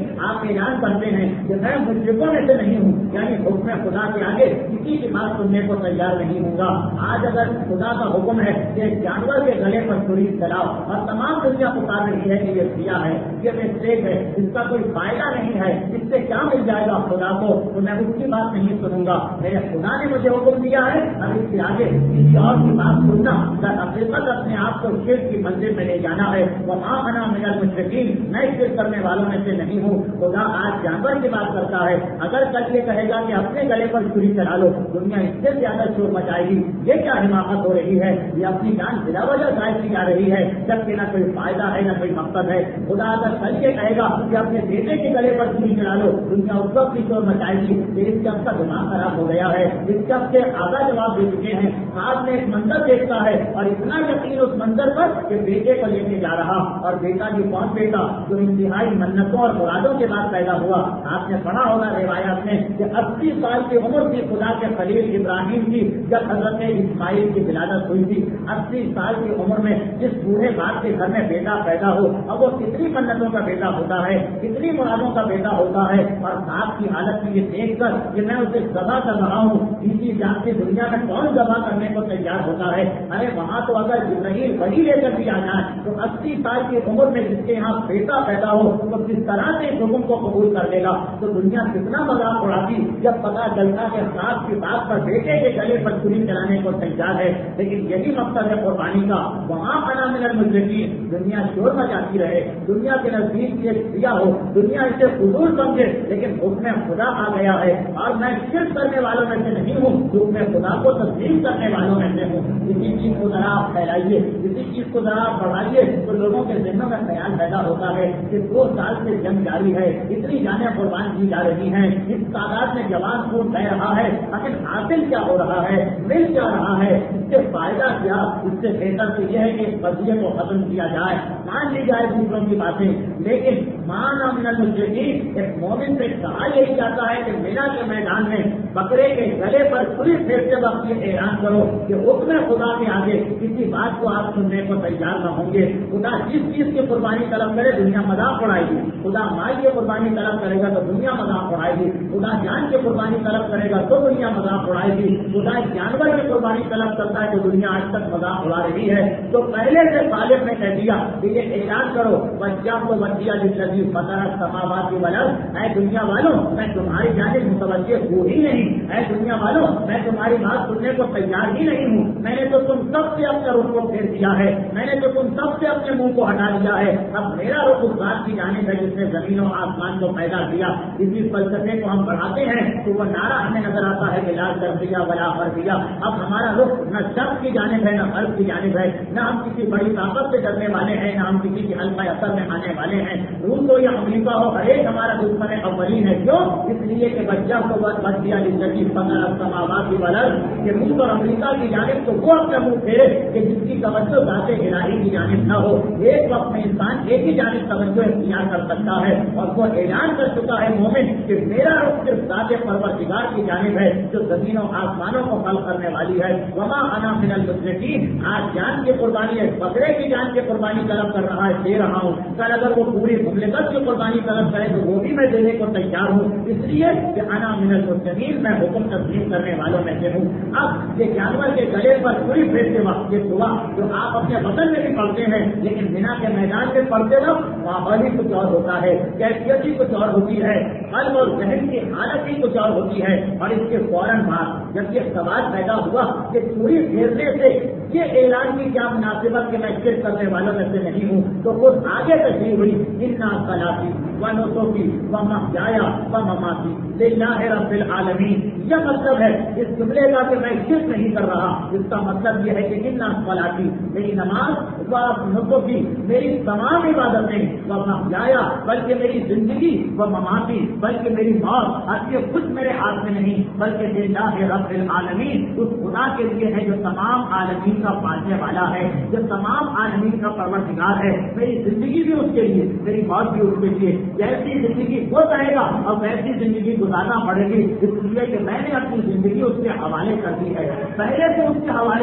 آپ اعلان کرتے ہیں کہ میں مشرکوں میں سے نہیں ہوں، یعنی حکم خدا کے آگے کسی کی بات سننے کو تیار نہیں ہوں گا۔ آج اگر خدا کا حکم ہے کہ جانور کے گلے پر چھری چلاؤ اور تمام دنیا پکار رہی ہے کہ یہ کیا ہے، یہ مسٹیک ہے، اس کا کوئی فائدہ نہیں ہے، اس سے کیا مل جائے گا خدا کو، تو میں اس کی بات نہیں سنوں گا۔ میرے خدا نے مجھے حکم دیا ہے اب اس کے آگے کسی اور کی بات سننا در حقیقت اپنے آپ کو شرک کی منزل میں لے جانا ہے۔ وما انا من المشرکین، میں شرک کرنے والوں میں سے نہیں ہوں۔ خدا آج جانور کی بات کرتا ہے، اگر کل یہ کہے گا کہ اپنے گلے پر چھری چلا لو، دنیا اس سے زیادہ شور مچائے گی۔ یہ کیا حماقت ہو رہی ہے، یہ اپنی جان بلا وجہ ظاہر کی جا رہی ہے، جبکہ نہ کوئی فائدہ ہے نہ کوئی مقصد ہے۔ خدا اگر کل یہ کہے گا کہ اپنے بیٹے کے گلے پر چھری چلا لو، دنیا اس وقت بھی شور مچائے گی۔ اس کا کا دماغ خراب ہو گیا ہے، اس کا سے آدھا جواب دے چکے ہیں۔ آپ نے ایک منظر دیکھتا ہے اور اتنا یقین اس منظر پر کہ بیٹے کو لے کے جا رہا، اور بیٹا جو کون بیٹا جو انتہائی منتوں اور مرادوں کے بعد پیدا ہوا۔ آپ نے پڑھا ہوگا روایات میں کہ اسی سال کی عمر تھی خدا کے خلیل ابراہیم کی جب حضرت اسماعیل کی ولادت ہوئی تھی۔ اسی سال کی عمر میں جس بوڑھے باپ کے گھر میں بیٹا پیدا ہو، اب وہ کتنی منتوں کا بیٹا ہوتا ہے، کتنی مرادوں کا بیٹا ہوتا ہے، اور باپ کی حالت میں یہ دیکھ کر کہ میں اسے ذبح کر رہا ہوں، کسی جان کی دنیا میں کون ذبح کرنے کو تیار ہوتا ہے؟ ارے وہاں تو اگر جبرائیل وہی لے کر بھی آ جائے تو اسی سال کی عمر میں جس کے یہاں بیٹا پیدا ہو تو کس طرح سے اس حکم کو قبول کر لے گا؟ تو دنیا کتنا مذاق اڑاتی جب پتا چلتا کہ صاحب کی بات پر بیٹے کے گلے پر چھری چلانے کو تیار ہے۔ لیکن یہی مقصد ہے قربانی کا، وہاں انا من المشرکین، دنیا شور مچاتی رہے، دنیا کے نزدیک یہ دیا ہو، دنیا اسے فضول سمجھے، لیکن حکم خدا آ گیا ہے اور میں شرک کرنے والوں میں سے نہیں ہوں، حکم خدا کو تسلیم کرنے والوں میں سے ہوں۔ کسی چیز کو ذرا آپ پھیلائیے، کسی چیز کو ذرا آپ بڑھائیے تو لوگوں کے ذہنوں میں خیال پیدا ہوتا ہے کہ دو سال سے جنگ جاری ہے، اتنی جانیں قربان کی جا رہی ہیں، اس تعداد میں جوان خون بہ رہا ہے، لیکن حاصل کیا ہو رہا ہے، مل کیا رہا ہے، اس سے فائدہ کیا؟ اس سے بہتر تو یہ ہے کہ اس قضیے کو ختم کیا جائے، مان لی جائے دوسروں کی باتیں۔ لیکن مانا من المشرکین، ایک مومن سے کہا یہی جاتا ہے کہ مینا کے میدان میں بکرے کے گلے پر چھری پھیرتے وقت یہ اعلان کرو کہ حکم خدا کے آگے کسی بات کو آپ سننے کو تیار نہ ہوں گے۔ خدا جس چیز کی قربانی طلب کرے دنیا مذاق اڑائے گی، خدا مال کی قربانی طلب کرے گا تو دنیا مذاق اڑائے گی، خدا جان کی قربانی طلب کرے گا تو دنیا مذاق اڑائے گی، خدا جانور کی قربانی طلب کرتا ہے تو دنیا آج تک مذاق اڑا رہی ہے۔ تو پہلے سے خالق نے کہہ دیا کہ یہ اعلان کرو بچہ کو بچیا جس فتح سماوات کی ولد، اے دنیا والوں میں تمہاری جانب متوجہ ہوں ہی نہیں، اے دنیا والوں میں تمہاری بات سننے کو تیار ہی نہیں ہوں، میں نے تو تم سب سے اپنے رخ کو پھیر دیا ہے، میں نے تو تم سب سے اپنے منہ کو ہٹا دیا ہے، اب میرا رخ اس ذات کی جانب ہے جس نے زمین و آسمان کو پیدا کیا۔ اسی فلسفے کو ہم بڑھاتے ہیں تو وہ نعرہ ہمیں نظر آتا ہے کہ لا تربیہ ولا حربیہ، اب ہمارا رخ نہ شرط کی جانب ہے نہ غرب کی جانب ہے، نہ ہم کسی بڑی طاقت سے ڈرنے والے ہیں نہ ہم کسی کے حلقہ اثر میں آنے والے ہیں، روس ہو یا امریکہ ہو ہر ایک ہمارا دشمن اولین ہے۔ کیوں؟ اس لیے کہ بچہ کو بچ دیا زندگی فتح سماوات کی ولد، کہ روس اور امریکہ کی جانب تو وہ اپنا منہ پھیرے کہ جس کی توجہ ذات الہی کی جانب نہ ہو۔ ایک وقت میں انسان ایک ہی جانب توجہ اختیار کر سکتا ہے اور وہ اعلان کر چکا ہے مومن کہ میرا رخ صرف ذات پروردگار کی جانب ہے جو زمین و آسمانوں کو خلق کرنے والی ہے۔ وما انا من المشرکین، آج جان کی قربانی ہے، بکرے کی جان کی قربانی طلب کر رہا ہے، دے رہا ہوں، کل اگر وہ پوری مملکت کی قربانی طلب کرے تو وہ بھی میں دینے کو تیار ہوں، اس لیے کہ انا من المسلمین، میں حکم تسلیم کرنے والوں میں سے ہوں۔ اب یہ جانور کے گلے پر پوری پھیرتے وقت یہ دعا جو آپ اپنے وطن میں بھی پڑھتے ہیں لیکن بنا کے میدان میں پڑھتے وقت ماحول ہی کچھ اور ہوتا ہے، کیفیت ہی کچھ اور ہوتی ہے، قلب اور ذہن کی حالت ہی کچھ اور ہوتی ہے۔ اور اس کے فوراً بعد جب یہ سوال پیدا ہوا کہ پوری پھیرنے سے یہ اعلان کی کیا مناسبت کہ میں شرک کرنے والوں میں سے نہیں ہوں، تو خود آگے تشریح ہوئی انا صلاتی و نسکی و محیایا و مماتی للہ رب العالمین۔ یہ مطلب ہے اس جملے کا کہ میں شرک نہیں کر رہا، اس کا مطلب یہ ہے کہ انا صلاتی، میری نماز و نسکی، میری تمام عبادتیں، و محیایا، بلکہ میری زندگی، و مماتی، بلکہ میری موت، اور یہ کچھ میرے ہاتھ میں نہیں بلکہ للہ رب العالمین، اس خدا کے لیے ہے جو تمام عالمین کا پالنے والا ہے، جو تمام عالمین کا پروردگار ہے۔ میری زندگی بھی اس کے لیے، میری موت بھی اس کے لیے، جیسی زندگی وہ کہے گا اور ویسی زندگی گزارنا پڑے گی، اس لیے کہ میں نے اپنی زندگی اس کے حوالے کر دی ہے، پہلے سے اس کے حوالے کی،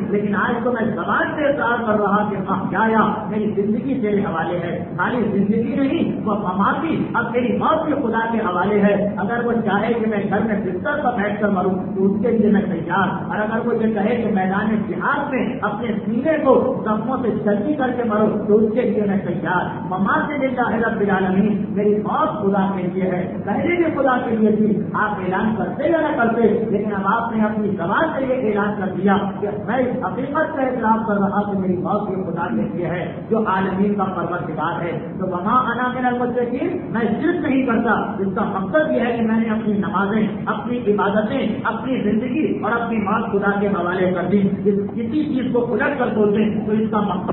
لیکن آج تو میں زبان سے اقرار کر رہا کہ محیایا میری زندگی تیرے حوالے ہے، خالی زندگی نہیں وہ مماتی اب میری موت بھی خدا کے حوالے ہے۔ اگر وہ چاہے کہ میں گھر میں بستر پر بیٹھ کر مروں تو اس کے لیے میں تیار، اور اگر وہ یہ کہے کہ میدان جہاد میں اپنے سینے کو زخموں سے چلتی کر کے مروں تو اس کے لیے میں تیار۔ ممات للہ رب العالمین، میری موت خدا کے لیے ہے، پہلے بھی خدا کے لیے تھی۔ آپ اعلان کرتے یا نہ کرتے، لیکن اب آپ نے اپنی زبان سے یہ اعلان کر دیا کہ میں اس حقیقت کا اعتراف کر رہا کہ میری موت یہ خدا کے لیے ہے جو عالمین کا پروردگار ہے۔ تو وہاں انا من المشرکین، میں شرک نہیں کرتا، اس کا مقصد یہ ہے کہ میں نے اپنی نمازیں، اپنی عبادتیں، اپنی زندگی اور اپنی موت خدا کے حوالے کر دی۔ کسی چیز کو الٹ کر سوچیں تو اس کا مقصد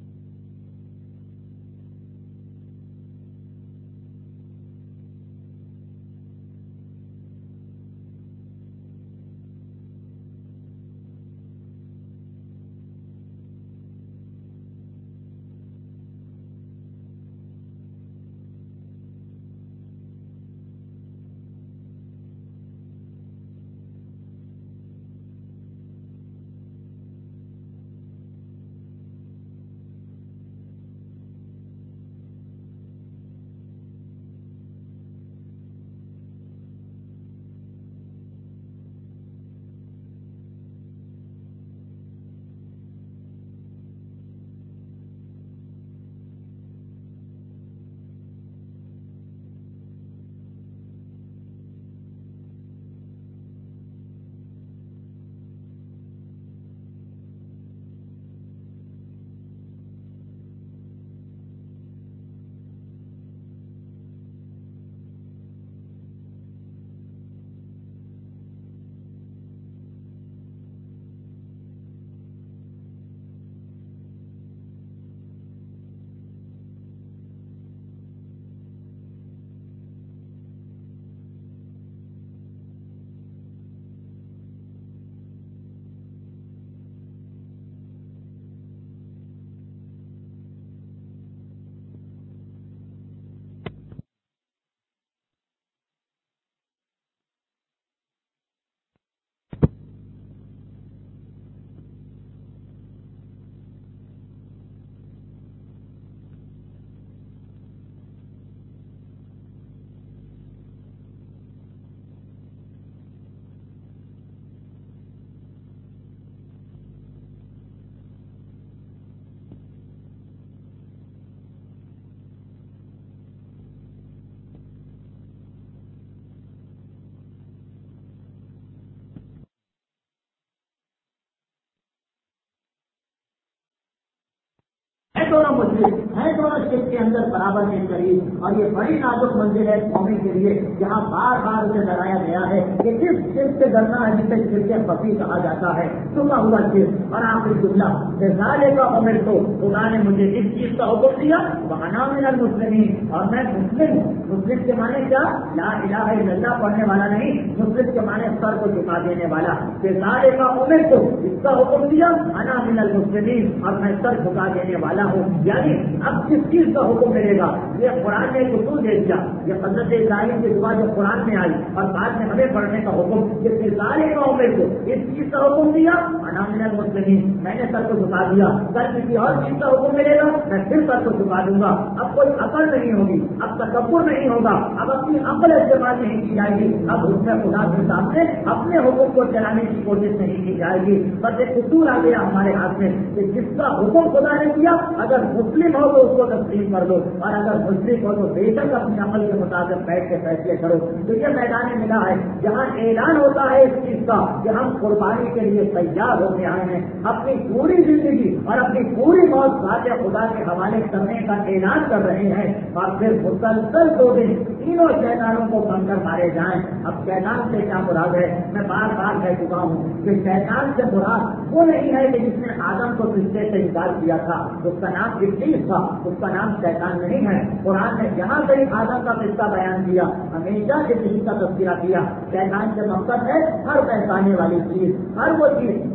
دونوں مسلم ہیں، دونوں شرک کے اندر برابر کے قریب، اور یہ بڑی نازک منزل ہے قومی کے لیے جہاں بار بار اسے ڈرایا گیا ہے کہ کس شرک سے ڈرنا ہے جسے شرک خفی کہا جاتا ہے، چھپا ہوا شرک۔ اور آخری جملہ رسالے کا عمر تو خدا نے مجھے اس چیز کا حکم دیا وَأَنَا مِنَ الْمُسْلِمِينَ، اور میں مسلم ہوں۔ مسلم کے معنی کیا؟ لا الہ الا اللہ پڑھنے والا نہیں، مسلم کے معنی سر کو جھکا دینے والا۔ رسالے کا عمر تو اس کا حکم دیا انا من المسلمین، اور میں سر جھکا دینے والا ہوں۔ یعنی اب کس چیز کا حکم ملے گا؟ یہ قرآن نے ایک اصول دے دیا، یہ حضرت ابراہیم کی دعا جو قرآن میں آئی اور بعد میں ہمیں پڑھنے کا حکم، کہ رسالے کا عمر کو اس چیز کا حکم دیا انا من المسلمین، میں نے سر کو جھکا دیا۔ کل کسی اور چیز کا حکم ملے گا میں پھر سر کو جھکا دوں گا۔ اب کوئی عقل نہیں ہوگی، اب تکبر نہیں ہوگا، اب اپنی عقل استعمال نہیں کی جائے گی، اب اس میں خدا کے سامنے اپنے حکم کو چلانے کی کوشش نہیں کی جائے گی۔ بس ایک اصول آ گیا ہمارے ہاتھ میں کہ جس کا حکم خدا نے کیا اگر مسلم ہو تو اس کو تسلیم کر دو، اور اگر مسلم ہو تو بے شک اپنی عمل کے مطابق بیٹھ کے فیصلے کرو۔ تو یہ میدان ملا ہے جہاں اعلان ہوتا ہے اس چیز کا کہ ہم قربانی کے لیے تیار ہوتے آئے ہیں، اپنی پوری زندگی اور اپنی پوری موت ذات خدا کے حوالے کرنے کا اعلان کر رہے ہیں، اور پھر مسلسل دو دن تینوں شیطانوں کو بن کر مارے جائیں۔ اب شیطان سے کیا مراد ہے؟ میں بار بار کہہ چکا ہوں کہ شیطان سے مراد وہ نہیں ہے کہ جس نے آدم کو رشتے سے انکار کیا تھا، اس کا نام ابلیس تھا، اس کا نام شیطان نہیں ہے۔ قرآن نے جہاں کہیں آدم کا قصہ بیان کیا ہمیشہ ابلیس کا تذکرہ کیا۔ شیطان سے مقصد ہے ہر پہچانے والی چیز، ہر وہ چیز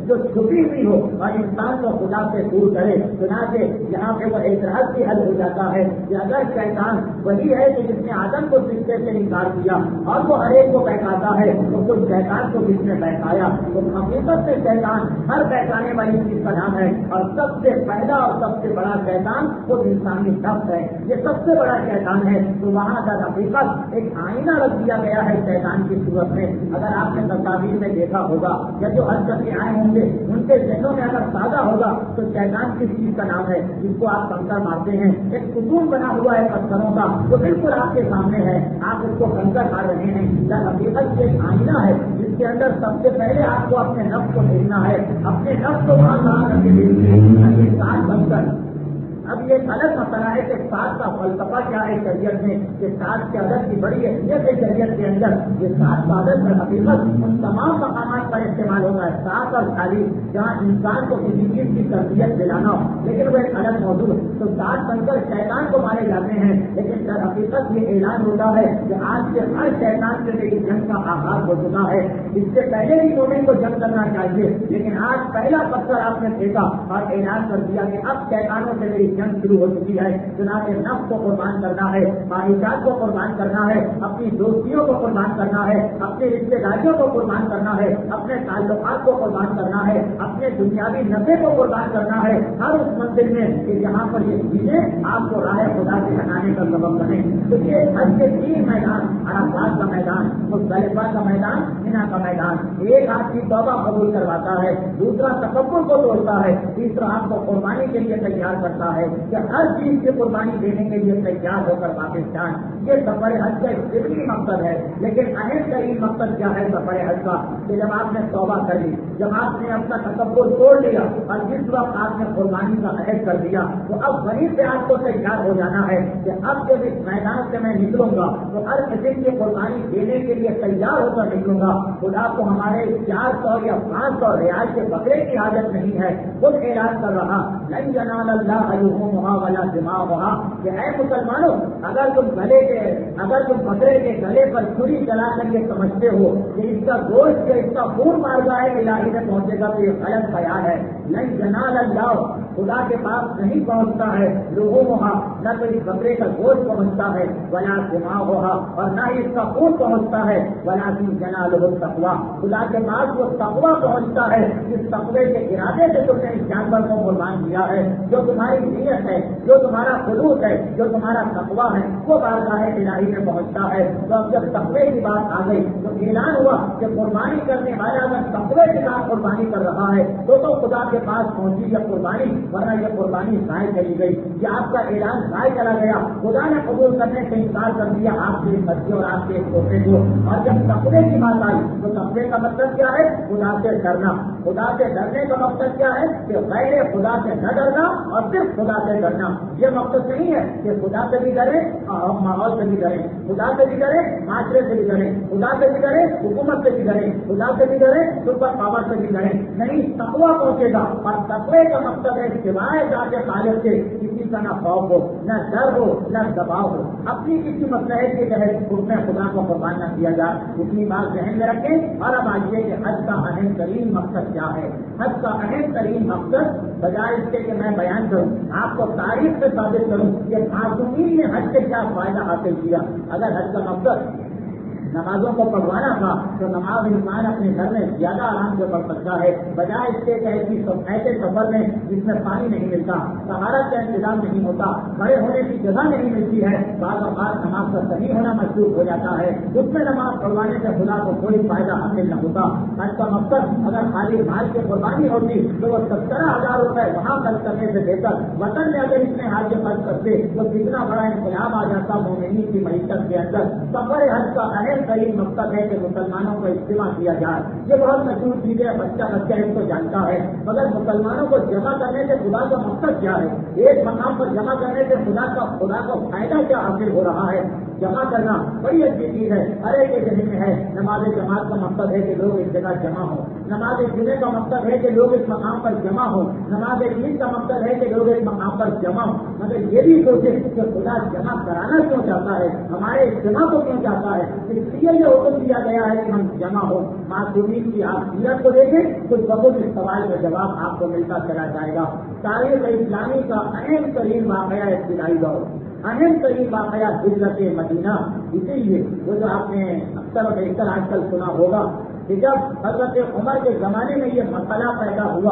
جو چھپی ہوئی ہو اور انسان کو خدا سے دور کرے. چنانچہ یہاں پہ وہ اعتراض بھی حل ہو جاتا ہے کہ اگر شیطان وہی ہے کہ جس نے آدم کو رشتے سے انکار کیا اور وہ ہر ایک کو بہکاتا ہے تو کچھ شیطان کو جس نے بہکایا تو حقیقت سے شیطان ہر بہکانے والی چیز کا نام ہے. اور سب سے پہلا اور سب سے بڑا شیطان وہ انسانی نفس ہے. یہ سب سے بڑا شیطان ہے. تو وہاں در حقیقت ایک آئینہ رکھ دیا گیا ہے شیطان کی صورت میں. اگر آپ نے تصاویر میں دیکھا ہوگا یا جو حج کر کے آئے ہوں گے ان کے ذہنوں میں اگر تازہ ہوگا تو شیطان کس چیز کا نام ہے جس کو آپ کنکر مارتے ہیں. ایک ستون بنا ہوا ہے پتھروں کا وہ بالکل آپ کے سامنے ہے, آپ اس کو کنکر مار رہے ہیں. در حقیقت یہ آئینہ ہے جس کے اندر سب سے پہلے آپ کو اپنے نفس کو دیکھنا ہے, اپنے نفس کو وہاں کہاں کر کے دیکھیے ساتھ بن کر. اب یہ غلط مسئلہ ہے کہ ساتھ کا فلسفہ کیا ہے شریعت میں, کہ ساتھ کے عدد کی بڑی اہمیت ہے شریعت کے اندر. یہ ساتھ کا عدد پر حقیقت ان تمام مقامات پر استعمال ہوتا ہے, ساتھ اور خالی جہاں انسان کو کسی چیز کی تربیت دلانا ہو, لیکن وہ ایک الگ موضوع ہے. تو ساتھ بن کر شیطان کو مارے جاتے ہیں, لیکن در حقیقت یہ اعلان ہوتا ہے کہ آج سے ہر شیطان سے میری جنگ کا آغاز ہو چکا ہے. اس سے پہلے بھی مومن کو جنگ کرنا چاہیے, لیکن آج پہلا پتھر آپ نے پھینکا اور اعلان کر دیا کہ اب شیطانوں سے میری جنگ شروع ہو چکی ہے. چنانچہ نفس کو قربان کرنا ہے, خواہشات کو قربان کرنا ہے, اپنی دوستیوں کو قربان کرنا ہے, اپنی رشتے داریوں کو قربان کرنا ہے, اپنے تعلقات کو قربان کرنا ہے, اپنے دنیاوی نفے کو قربان کرنا ہے, ہر اس منزل میں کہ جہاں پر یہ چیزیں آپ کو راہ خدا سے ہٹانے کا سبب بنے. تو یہ حج کے تین میدان, عرفات کا میدان, مزدلفہ کا میدان, مینا کا میدان. ایک آپ کی توبہ قبول کرواتا ہے, دوسرا تکبر کو توڑتا ہے, تیسرا آپ کو قربانی کے لیے تیار کرتا ہے کہ ہر چیز کی قربانی دینے کے لیے تیار ہو کر پاکستان. یہ سفر حج کا ایک ضمنی مقصد ہے, لیکن اہم ترین مقصد کیا ہے سفر حج کا, کہ جب آپ نے توبہ کر لی, جب آپ نے اپنا تکبر توڑ لیا اور جس وقت آپ نے قربانی کا عہد کر دیا, تو اب وہیں سے آپ کو تیار ہو جانا ہے کہ اب جب اس میدان سے میں نکلوں گا تو ہر قسم کی قربانی دینے کے لیے تیار ہو کر نکلوں گا. خدا کو ہمارے چار سو یا پانچ سو ریال کے بکرے کی حاجت نہیں ہے. خود اعلان کر رہا لن ینال اللہ لحومھا ولا دماؤھا, کہ اے مسلمانوں اگر تم گلے کے اگر تم بکرے کے گلے پر چھری چلا کر یہ سمجھتے ہو کہ اس کا گوشت یا اس کا خون مارگاہ الہی میں پہنچے گا تو یہ غلط خیال ہے. لن ینال اللہ, خدا کے پاس نہیں پہنچتا ہے لحومھا, نہ تو اس بکرے کا گوشت پہنچتا ہے, ولا دماؤھا, اور نہ ہی اس کا خون پہنچتا ہے, ولکن ینالہ التقویٰ, خدا کے پاس وہ تقویٰ پہنچتا ہے جس تقوی کے ارادے سے تم نے اس جانور کو قربان کیا ہے. جو تمہاری نیت ہے, جو تمہارا خلوص ہے, جو تمہارا تقویٰ ہے, وہ بارگاہ الہی میں پہنچتا ہے. تو اب جب تقوی کی بات آ گئی تو اعلان ہوا کہ قربانی کرنے والا اگر تقوی کے ساتھ قربانی کر رہا ہے تو تو خدا کے پاس پہنچی یہ قربانی, ورنہ یہ قربانی ضائع چلی گئی. یہ آپ کا اعلان ضائع چلا گیا, خدا نے قبول کرنے سے انکار کر دیا آپ کے بچے اور آپ کے ایک پوتے کو. اور جب تقوی کی بات آئی تو تقوی کا مطلب کیا ہے, خدا سے ڈرنا. خدا سے ڈرنے کا مقصد کیا ہے کہ غیر خدا سے نہ ڈرنا اور صرف خدا سے ڈرنا. یہ مقصد نہیں ہے کہ خدا سے بھی ڈرے اور ماحول سے بھی ڈرے, خدا سے بھی ڈرے معاشرے سے بھی ڈرے, خدا سے بھی ڈرے حکومت سے بھی ڈرے, خدا سے بھی ڈرے سپر پاور سے بھی ڈرے. نہیں, تقویٰ پہنچے گا. اور تقوی کا مقصد ہے سوائے ذات خالق سے کسی کا نہ خوف ہو, نہ ڈر ہو, نہ دباؤ ہو. اپنی کسی مسئلے کے تحت حکم خدا کو قربان نہ کیا جائے. اتنی بات ذہن میں رکھیں. اور اب آئیے کہ حج کا اہم ترین مقصد کیا ہے. حج کا اہم ترین مقصد بجائے اس کے کہ میں بیان کروں, آپ کو تاریخ سے ثابت کروں کہ معصومین نے حج سے کیا فائدہ حاصل کیا. اگر حج کا مقصد نمازوں کو پڑھوانا تھا تو نماز انسان اپنے گھر میں زیادہ آرام سے پڑھ سکتا ہے, بجائے اس کے ایسی ایسے سفر میں جس میں پانی نہیں ملتا, طہارت کا انتظام نہیں ہوتا, کھڑے ہونے کی جگہ نہیں ملتی ہے, بعض اوقات نماز کا صحیح ہونا مشروط ہو جاتا ہے. اس میں نماز پڑھوانے سے خدا کو کوئی فائدہ حاصل نہ ہوتا. حج کا مقصد اگر خالی مال کی قربانی ہوتی تو وہ سترہ ہزار روپئے وہاں خرچ کرنے سے بہتر وطن میں اگر اس میں حاج خرچ کرتے تو کتنا بڑا انقلاب آ جاتا مومنین کی معیشت کے اندر. سفر حج کا اہم ترین مقصد ہے کہ مسلمانوں کو اجتماع کیا جائے. یہ بہت مشہور چیز ہے, بچہ بچہ اس کو جانتا ہے, مگر مسلمانوں کو جمع کرنے سے خدا کا مقصد کیا ہے, ایک مقام پر جمع کرنے سے خدا کا خدا کو فائدہ کیا حاصل ہو رہا ہے. جمع کرنا بڑی اچھی چیز ہے، ہر ایک کے ذہن میں ہے۔ نماز جماعت کا مقصد ہے کہ لوگ ایک جگہ جمع ہوں، نماز جمعے کا مقصد ہے کہ لوگ اس مقام پر جمع ہوں، نماز عید کا مقصد ہے کہ لوگ اس مقام پر جمع ہوں، مگر یہ بھی سوچے کہ خدا جمع کرانا کیوں چاہتا ہے، ہمارے اجتماع کو کیوں چاہتا ہے، اس لیے یہ حکم دیا گیا ہے کہ ہم جمع ہوں۔ معصومین کی آپ سیرت کو دیکھیں تو بہت اس سوال کا جواب آپ کو ملتا چلا جائے گا۔ تاریخ اسلامی کا اہم ترین واقعہ ابتدائی دور، اہم ترین واقعہ ہجرت مدینہ، اسی لیے وہ جو آپ نے اکثر و بیشتر آج کل سنا ہوگا کہ جب حضرت عمر کے زمانے میں یہ مسئلہ پیدا ہوا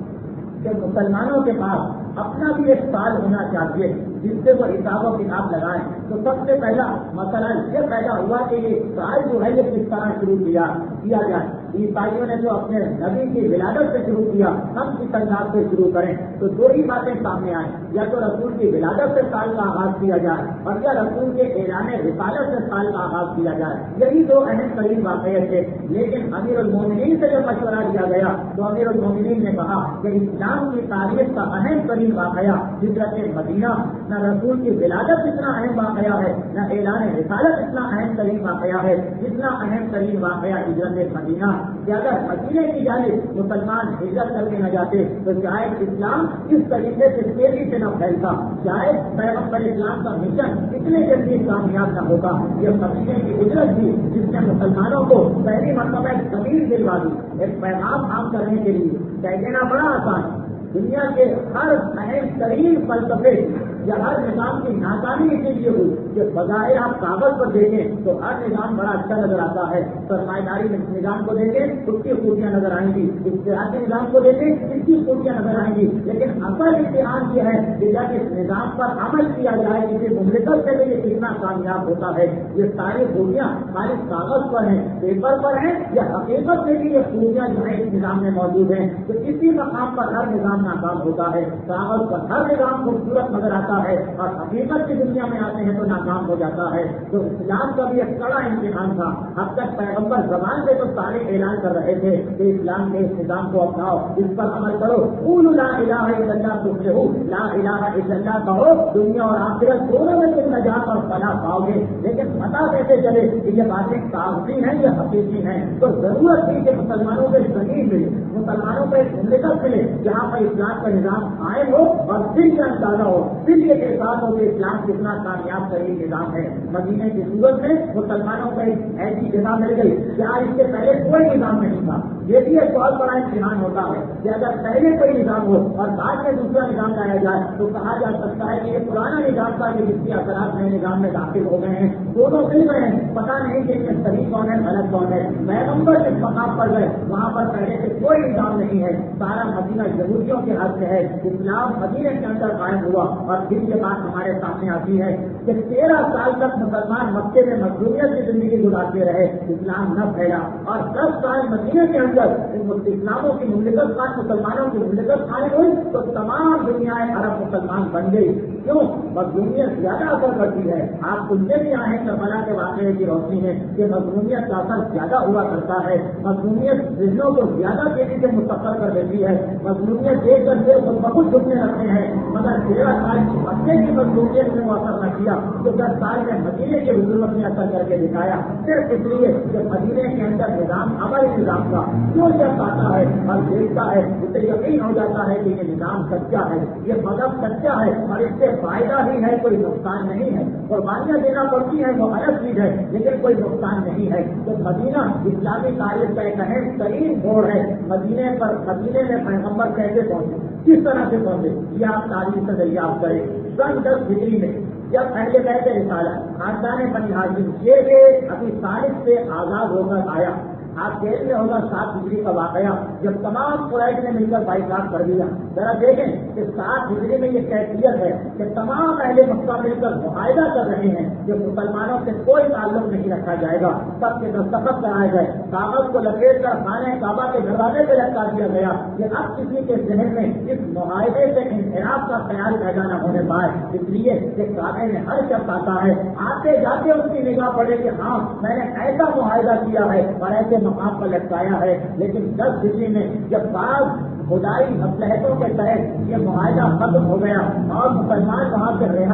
کہ مسلمانوں کے پاس اپنا بھی ایک سال ہونا چاہیے جس سے وہ حساب و کتاب لگائیں، تو سب سے پہلا مسئلہ یہ پیدا ہوا کہ یہ سال جو ہے یہ کس طرح شروع کیا کیا جائے۔ عیسائیوں نے جو اپنے نبی کی ولادت سے شروع کیا، ہم کس انداز سے شروع کریں؟ تو دو ہی باتیں سامنے آئیں، یا تو رسول کی ولادت سے سال کا آغاز کیا جائے اور یا رسول کے اعلان رسالت سے سال کا آغاز کیا جائے۔ یہی دو اہم ترین واقعے تھے، لیکن امیر المومنین سے جب مشورہ دیا گیا تو امیر المومنین نے کہا کہ اسلام کی تاریخ کا اہم ترین واقعہ ہجرت مدینہ، نہ رسول کی ولادت اتنا اہم واقعہ ہے، نہ اعلان رسالت اتنا اہم ترین واقعہ ہے جتنا اہم ترین واقعہ ہجرت مدینہ۔ کہ اگر مدینے کی جانب مسلمان ہجرت کر کے نہ جاتے تو شاید اسلام اس طریقے سے تیزی سے نہ پھیلتا، شاید پیغمبر اسلام کا مشن اتنے جلدی کامیاب نہ ہوگا۔ یہ مدینے کی ہجرت تھی جس نے مسلمانوں کو پہلی مرتبہ ایک زمین دلوا دی، ایک پیغام عام کرنے کے لیے۔ کہہ دینا بڑا آسان، دنیا کے ہر اہم ترین فلسفے یا ہر نظام کی ناکامی اسی لیے ہوئی کہ بظاہر آپ کاغذ پر دیکھیں تو ہر نظام بڑا اچھا نظر آتا ہے، سرمایہ داری نظام کو دیکھیں اس کی خوبیاں نظر آئیں گی، اقتصادی نظام کو دیکھیں اس کی خوبیاں نظر آئیں گی، لیکن اصل امتحان یہ ہے کہ جب اس نظام پر عمل کیا جائے کسی مملکت سے یہ کتنا کامیاب ہوتا ہے۔ یہ ساری خوبیاں خالی کاغذ پر ہیں، پیپر پر ہیں، یا حقیقت میں بھی یہ خوبیاں جو ہے اس نظام میں موجود ہیں۔ تو اسی مقام پر ہر نظام ناکام ہوتا ہے، کاغذ پر ہر نظام خوبصورت نظر آتا ہے اور حقیقت کی دنیا میں آتے ہیں تو ناکام ہو جاتا ہے۔ تو اسلام کا بھی ایک کڑا امتحان تھا۔ اب تک پیغمبر زبان سے تو سارے اعلان کر رہے تھے کہ اسلام کے اس نظام کو اپناؤ، اس پر عمل کرو، قولوا لا الہ الا اللہ تفلحوا، لا الہ الا اللہ کہو، دنیا اور آخرت دونوں میں تم نجات اور فلاح پاؤ گے۔ لیکن پتہ کیسے چلے کہ یہ باتیں کاغذی ہیں یا حقیقی ہیں؟ تو ضرورت تھی کہ مسلمانوں کو زمین ملے، مسلمانوں کو ایک مملکت ملے جہاں پر اسلام کا نظام قائم ہو اور پھر یہ اندازہ ہو، پھر یہ احساس ہو کہ اسلام کتنا کامیاب ترین نظام ہے۔ مدینے کی صورت میں مسلمانوں کو ایک ایسی جگہ مل گئی جہاں اس سے پہلے کوئی نظام نہیں تھا۔ یہ بھی ایک بہت بڑا امتحان ہوتا ہے کہ اگر پہلے کوئی نظام ہو اور بعد میں دوسرا نظام لایا جائے تو کہا جا سکتا ہے کہ یہ پرانا نظام تھا کہ جس کے اثرات نئے نظام میں داخل ہو گئے ہیں، دونوں مل گئے ہیں، پتہ نہیں کہ یہ صحیح کون ہے غلط کون ہے۔ پیغمبر جس مقام پر گئے وہاں پر پہلے سے کوئی نظام نہیں ہے، سارا مدینہ یہودیوں کے ہاتھ سے ہے۔ اسلام مدینے کے اندر قائم ہوا اور پھر یہ بات ہمارے سامنے آتی ہے کہ تیرہ سال تک مسلمان مکے میں مظلومیت کی زندگی گزارتے رہے، اسلام نہ پھیلا، اور دس سال مدینے کے اندر اسلاموں کی مملکت خان مسلمانوں کی مملکت قائم ہوئی تو تمام دنیا عرب مسلمان بن گئی۔ کیوں؟ مظلومیت زیادہ اثر کرتی ہے۔ آپ سنتے بھی آئے ہیں کربلا کے واقعے کی روشنی میں کہ مظلومیت کا اثر زیادہ ہوا کرتا ہے، مظلومیت ذہنوں کو زیادہ تیزی سے مستقل کر دیتی ہے، مظلومیت دیکھ کر کے بہت جھکنے لگتے ہیں، مگر تیرہ سال کی مکے کی مظلومیت میں وہ اثر نہ کیا تو دس سال میں مدینے کی حکومت نے اثر کر کے دکھایا، صرف اس لیے کہ مدینے کے اندر نظام عمل نظام کا جو جب آتا ہے اور دیکھتا ہے اسے یقین ہو جاتا ہے کہ یہ نظام سچا ہے، یہ مذہب سچا ہے اور اس سے فائدہ ہی ہے، کوئی نقصان نہیں ہے۔ قربانیاں دینا پڑتی ہیں وہ الگ چیز ہے لیکن کوئی نقصان نہیں ہے۔ تو مدینہ اسلامی تاریخ کا ایک اہم ترین موڑ ہے۔ مدینے پر مدینے میں پیغمبر کیسے پہنچے، کس طرح سے پہنچے، یہ آپ تاریخ سے دریافت کریں۔ سن دس ہجری میں جب پہلے بیت رسالت خاندان بنی ہاشم یہ ابھی تاریخ سے آزاد ہو کر آیا، آپ دیکھ میں ہوگا سات ہجری کا واقعہ جب تمام قریش نے مل کر بائیکاٹ کر دیا۔ ذرا دیکھیں کہ سات ہجری میں یہ کیفیت ہے کہ تمام اہل مکہ مل کر معاہدہ کر رہے ہیں کہ مسلمانوں سے کوئی تعلق نہیں رکھا جائے گا، سب کے دستخط کرائے گئے، کاغذ کو لپیٹ کر خانہ کعبہ کے دروازے پہ لٹکا دیا گیا کہ اب کسی کے ذہن میں اس معاہدے سے انحراف کا خیال پیدا نہ ہونے پائے۔ اس لیے کہ کعبے میں ہر شخص آتا ہے، آتے جاتے اس کی نگاہ پڑے کہ ہاں میں نے ایسا معاہدہ کیا ہے اور ایسے مقام پر لٹکایا ہے۔ لیکن دس ہجری میں جب بعض خدائی مصلحتوں کے تحت یہ معاہدہ ختم ہو گیا اور مسلمان وہاں سے رہا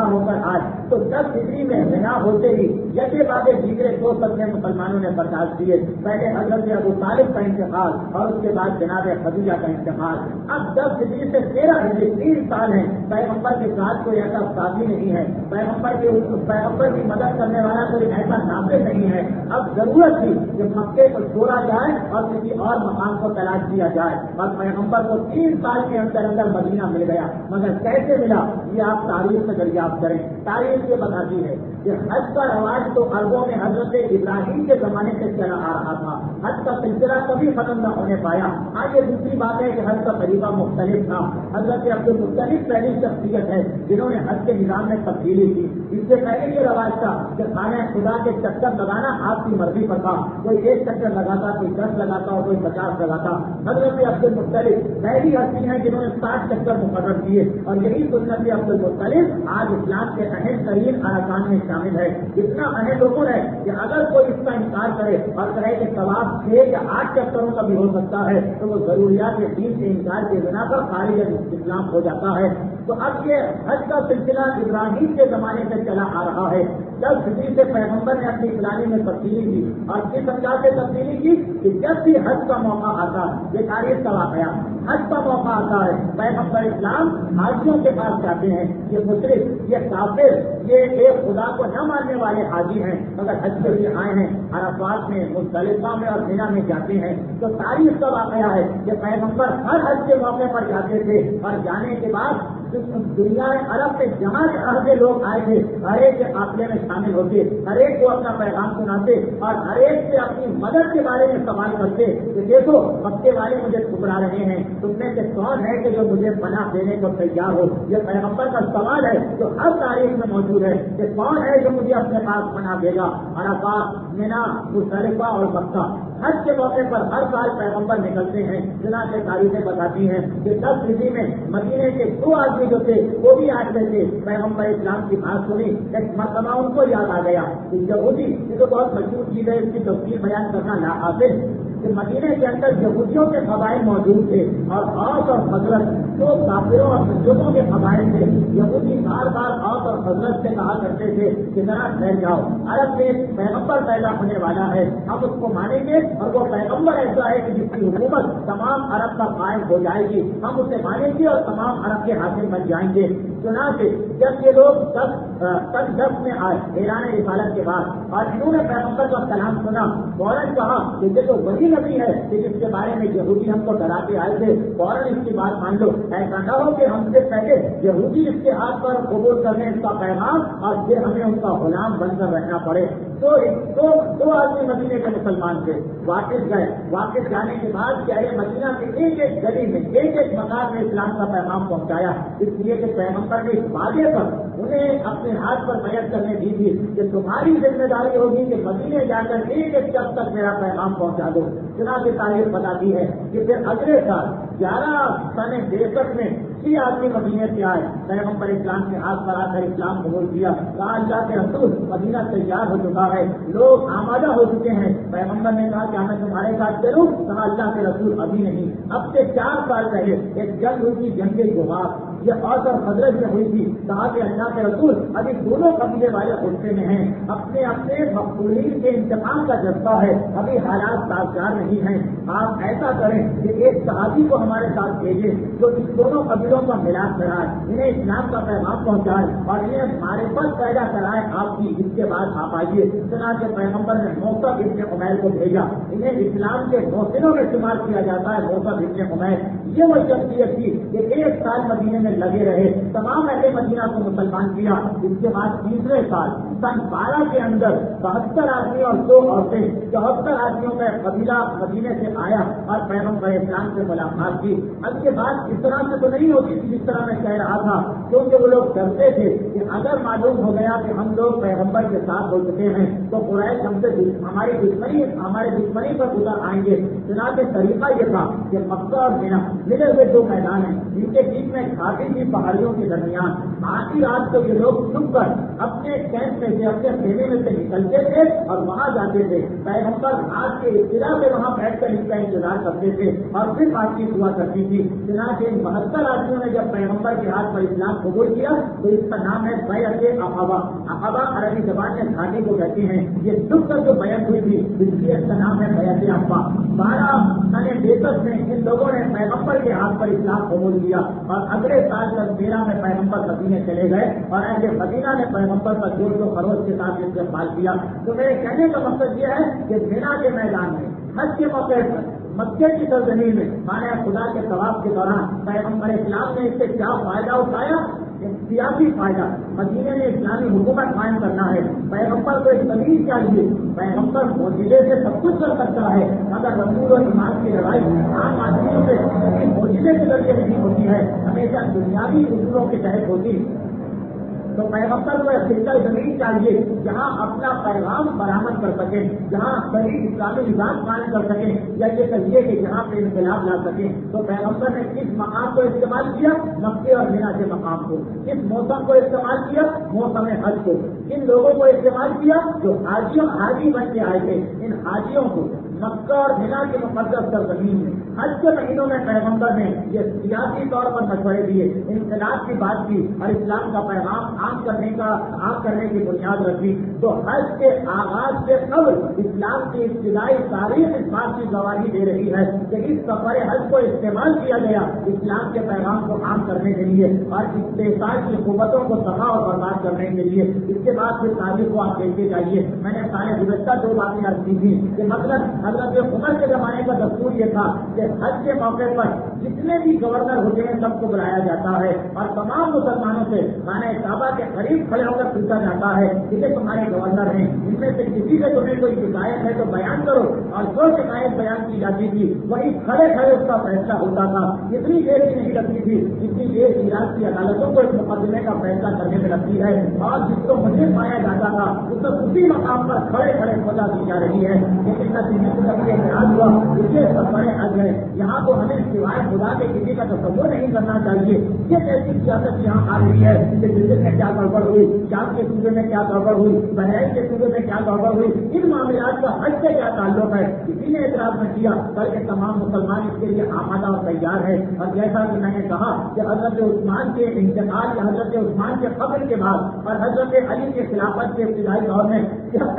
ہو کر آئے تو دس ہجری میں بنا ہوتے ہی یکے بعد دیگرے دو سطح مسلمانوں نے برداشت کیے. پہلے حضرت ابو طالب کا انتقال اور اس کے بعد جناب خدیجہ کا انتقال. اب دس ہجری سے تیرہ ہجری تین سال ہیں پیغمبر کے ساتھ کوئی ایسا ساتھی نہیں ہے, پیغمبر کے پیغمبر کی مدد کرنے والا کوئی ایسا ناصر نہیں ہے. اب ضرورت تھی کہ مکے کو چھوڑا جائے اور کسی اور مقام کو تلاش کیا جائے اور پیغمبر کو تین سال کے اندر اندر مدینہ مل گیا. مگر کیسے ملا یہ آپ تاریخ سے دریافت کریں. تاریخ یہ بتاتی ہے کہ حج کا رواج تو عربوں میں حضرت ابراہیم کے زمانے سے چلا آ رہا تھا. حج کا سلسلہ کبھی ختم نہ ہونے پایا. آج یہ دوسری بات ہے کہ حج کا طریقہ مختلف تھا. حضرت عبد المطلب پہلی شخصیت ہے جنہوں نے حج کے نظام میں تبدیلی کی. اس سے پہلے یہ رواج تھا کہ خانہ خدا کے چکر لگانا آپ کی مرضی پر تھا. کوئی ایک چکر لگاتا, کوئی دس لگاتا اور کوئی پچاس لگاتا. حضرت عبد المطلب پہلی ہستی ہیں جنہوں نے ساٹھ چکر مقرر کیے اور یہی سنت عبد المطلب آج اسلام کے اہم ترین ارکان میں شامل ہے. اتنا اہم لوگوں ہے کہ اگر کوئی اس کا انکار کرے اور کہے کہ ثواب چھ یا آٹھ چکروں کا بھی ہو سکتا ہے تو وہ ضروریات دین سے انکار کے بنا پر خارج اسلام ہو جاتا ہے. تو اب یہ حج کا سلسلہ ابراہیم کے زمانے سے چلا آ رہا ہے. دس ہجری سے پیغمبر نے اپنی پلانی میں تبدیلی کی اور کس انداز سے تبدیلی کی کہ جب بھی حج کا موقع آتا ہے, یہ تاریخ کا واقعہ, حج کا موقع آتا ہے پیغمبر اسلام حاجیوں کے پاس جاتے ہیں. یہ مشرک, یہ کافر, یہ ایک خدا کو نہ ماننے والے حاجی ہیں مگر حج کے لیے آئے ہیں. عرفات میں, مزدلفہ میں اور مینا میں جاتے ہیں. تو تاریخ کا واقعہ ہے کہ پیغمبر ہر حج کے موقع پر جاتے تھے اور جانے کے بعد دنیا عرب سے جہاں سے عہدے لوگ آئے تھے ہر ایک کے قافلے میں شامل ہوتے, ہر ایک کو اپنا پیغام سناتے اور ہر ایک سے اپنی مدد کے بارے میں سوال کرتے کہ دیکھو مکے والے مجھے ٹھکرا رہے ہیں, تم میں سے کون ہے کہ جو مجھے پناہ دینے کو تیار ہو. یہ پیغمبر کا سوال ہے جو ہر تاریخ میں موجود ہے کہ کون ہے جو مجھے اپنے پاس پناہ دے گا. عرفات, مینا, مزدلفہ اور مکہ. حج کے موقع پر ہر سال پیغمبر نکلتے ہیں. چنانچہ تاریخیں بتاتی ہیں کہ دس ہجری میں مدینے کے دو آدمی جو تھے وہ بھی آج تھے. پیغمبر اسلام کی بات سنی, ایک مرتبہ ان کو یاد آ گیا کہ یہودی, یہ تو بہت مشہور چیز ہے, اس کی تفصیل بیان کرنا ناقابل کہ مدینے کے اندر یہودیوں کے قبائل موجود تھے اور اوس اور حضرت دو کافروں اور مشرکوں کے قبائل تھے. یہودی بار بار اوس اور حضرت سے کہا کرتے تھے کہ ذرا ٹھہر جاؤ, عرب میں پیغمبر پیدا ہونے والا ہے, ہم اس کو مانیں گے اور وہ پیغمبر ایسا ہے کہ جس کی حکومت تمام عرب کا قائم ہو جائے گی, ہم اسے مانیں گے اور تمام عرب کے حاکم بن جائیں گے. چنانچہ جب یہ لوگ دس تک دس میں آئے اعلان رسالت کے بعد اور انہوں نے پیغمبر کا کلام سنا, فوراً کہا کہ یہ تو وہی نبی ہے کہ جس کے بارے میں یہودی ہم کو ڈرا کے آئے تھے, فوراً اس کی بات مان لو. ایسا نہ ہو کہ ہم سے پہلے یہودی اس کے ہاتھ پر قبول کر لیں اس کا پیغام اور پھر ہمیں ان کا غلام بن کر رہنا پڑے. تو دو دو آدمی مدینے کے مسلمان تھے, واپس گئے. واپس جانے کے بعد کہ ارے مدینہ کے ایک ایک گلی میں, ایک ایک مکان میں اسلام کا پیغام پہنچایا, اس لیے کہ پیغمبر نے اس وعدے پر انہیں اپنے ہاتھ پر بیعت کرنے دی تھی کہ تمہاری ذمہ داری ہوگی کہ مدینے جا کر ایک ایک شخص تک میرا پیغام پہنچا دو. چنانچہ تاریخ بتاتی ہے کہ پھر اگلے سال گیارہ سن بیسٹھ میں چھ آدمی مدینے سے آئے, پیغمبر اسلام کے ہاتھ پر آ کر اسلام قبول کیا. کہا اللہ کے رسول مدینہ تیار ہو چکا ہے, لوگ آمادہ ہو چکے ہیں. پیغمبر نے کہا کہ میں تمہارے ساتھ چلوں. کہا اللہ کے رسول ابھی نہیں, اب سے چار سال پہلے ایک جنگ ہوئی تھی, جنگ جوہار, یہ اوس اور حضرت میں ہوئی تھی. کہا کہ اللہ کے رسول ابھی دونوں قبیلے والے غصے میں ہیں, اپنے اپنے مقبولین کے انتقام کا جذبہ ہے, ابھی حالات سازگار نہیں ہیں. آپ ایسا کریں کہ ایک صحابی کو ہمارے ساتھ بھیجیں جو اس دونوں قبیلوں کا ملاپ کرائے, انہیں اسلام کا پیغام پہنچائے اور انہیں معرفت پیدا کرائے آپ کی, اس کے بعد آپ آئیے. چنانچہ پیغمبر نے موسیٰ ابن عمیر کو بھیجا. انہیں اسلام کے محسنوں میں شمار کیا جاتا ہے. موسیٰ ابن عمیر یہ وہ شخصیت تھی کہ ایک سال مدینے میں لگے رہے, تمام اہل مدینہ کو مسلمان کیا. اس کے بعد تیسرے سال سن بارہ کے اندر بہتر آدمی اور دو عورتیں, چوہتر آدمیوں کا قبیلہ مدینے سے آیا اور پیغمبر اسلام سے ملاقات کی. اب یہ بات اس طرح سے تو نہیں ہوتی تھی جس طرح میں کہہ رہا تھا, کیونکہ وہ لوگ ڈرتے تھے کہ اگر معلوم ہو گیا کہ ہم لوگ پیغمبر کے ساتھ ہو چکے ہیں تو قریش ہم سے ہماری دشمنی ہمارے دشمنی پر اتر آئیں گے. چنانچہ طریقہ یہ تھا کہ مکہ اور مینا ملے ہوئے دو میدان ہیں, جن کے بیچ میں کھاتی تھی پہاڑیوں کے درمیان. آخری رات کو یہ لوگ چھپ کر اپنے کیمپ میں میں سے اپنے خیمے میں سے نکلتے تھے اور وہاں جاتے تھے. پیغمبر رات کے ابتدا میں وہاں بیٹھ کر اس کا انتظار کرتے تھے اور پھر بات چیت ہوا کرتی تھی. چنانچہ ان بہتر آدمیوں نے جب پیغمبر کے ہاتھ پر اسلام قبول کیا تو اس کا نام ہے بیعت عقبہ. عقبہ عربی زبان میں گھاٹی کو کہتے ہیں. یہ دکھ کر جو بیعت ہوئی تھی اس لیے اس کا نام ہے بیعت عقبہ. بارہ سن بیسٹھ میں ان لوگوں نے پیغمبر کے ہاتھ پر اسلام قبول کیا اور اگلے سال تک تیرہ میں پیغمبر مدینے چلے گئے اور ایسے مدینہ نے پیغمبر کا جوش و خروش کے ساتھ استقبال کیا. تو میرے کہنے کا مقصد یہ ہے کہ مینا کے میدان میں حج کے موقع پر مکے کی سرزمین میں مانے خدا کے طواف کے دوران پیغمبر اسلام نے اس سے کیا فائدہ اٹھایا؟ سیاسی فائدہ. مدینے میں اسلامی حکومت قائم کرنا ہے. پیغمبر کو ایک تمیز چاہیے. پیغمبر موجودے سے سب کچھ کر سکتا ہے مگر رسول اور ایمان کی لڑائی عام آدمیوں سے موجودے کے ذریعے نہیں ہوتی ہے, ہمیشہ دنیاوی اصولوں کے تحت ہوتی. تو پیغمبر کو ایک خطہ زمین چاہیے جہاں اپنا پیغام برآمد کر سکیں, جہاں صحیح اسلامی نظام قائم کر سکیں, یا یہ کہیے کہ جہاں پہ انقلاب لا سکیں. تو پیغمبر نے کس مقام کو استعمال کیا؟ مکے اور مینا کے مقام کو. کس موسم کو استعمال کیا؟ موسم حج کو. ان لوگوں کو استعمال کیا جو حاجیوں حاجی بن کے آئے تھے. ان حاجیوں کو مکہ اور مینا کے مقدس سرزمین میں حج کے مہینوں میں پیغمبر نے یہ سیاسی طور پر مشورے دیے, انقلاب کی بات کی اور اسلام کا پیغام عام کرنے کا عام کرنے کی بنیاد رکھی. تو حج کے آغاز سے قبل اسلام کی ابتدائی تاریخ اس بات کی گواہی دے رہی ہے کہ اس سفر حج کو استعمال کیا گیا اسلام کے پیغام کو عام کرنے کے لیے اور استحصال کی قوتوں کو تباہ اور برباد کرنے کے لیے. اس کے بعد پھر تاریخ کو آپ دیکھتے جائیے. میں نے سارے گزشتہ دو باتیں عرض کی تھی کہ مطلب حضرت عمر کے زمانے کا دستور یہ تھا کہ حج کے موقع پر جتنے بھی گورنر ہوتے ہیں سب کو بلایا جاتا ہے اور تمام مسلمانوں سے خانہ کعبہ کے قریب کھڑے ہو کر پوچھا جاتا ہے کہ یہ تمہارے گورنر ہیں, ان میں سے کسی سے تمہیں کوئی شکایت ہے تو بیان کرو. اور جو شکایت بیان کی جاتی تھی وہی کھڑے کھڑے اس کا فیصلہ ہوتا تھا. اتنی دیر بھی نہیں لگتی تھی جتنی دیر عراق کی عدالتوں کو اس مقدمے کا فیصلہ کرنے میں لگتی ہے. اور جس کو مجرم پایا جاتا تھا اس کو اسی مقام پر کھڑے کھڑے سزا دی جا رہی ہے. لیکن اعتراض ہوا اسے سفر حج ہے. یہاں کو ہمیں سوائے خدا کے کسی کا تصور نہیں کرنا چاہیے. یہ ایسی سیاست یہاں آ رہی ہے کہ دلی میں کیا گڑبڑ ہوئی, شام کے صوبے میں کیا گڑبڑ ہوئی, بحرین کے صوبے میں کیا گڑبڑ ہوئی, ان معاملات کا حج سے کیا تعلق ہے. کسی نے اعتراض نہ کیا بلکہ تمام مسلمان اس کے لیے آمادہ اور تیار ہے. اور جیسا کہ میں نے کہا کہ حضرت عثمان کے انتقال یا حضرت عثمان کے قبر کے بعد اور حضرت علی کے خلافت کے ابتدائی دور میں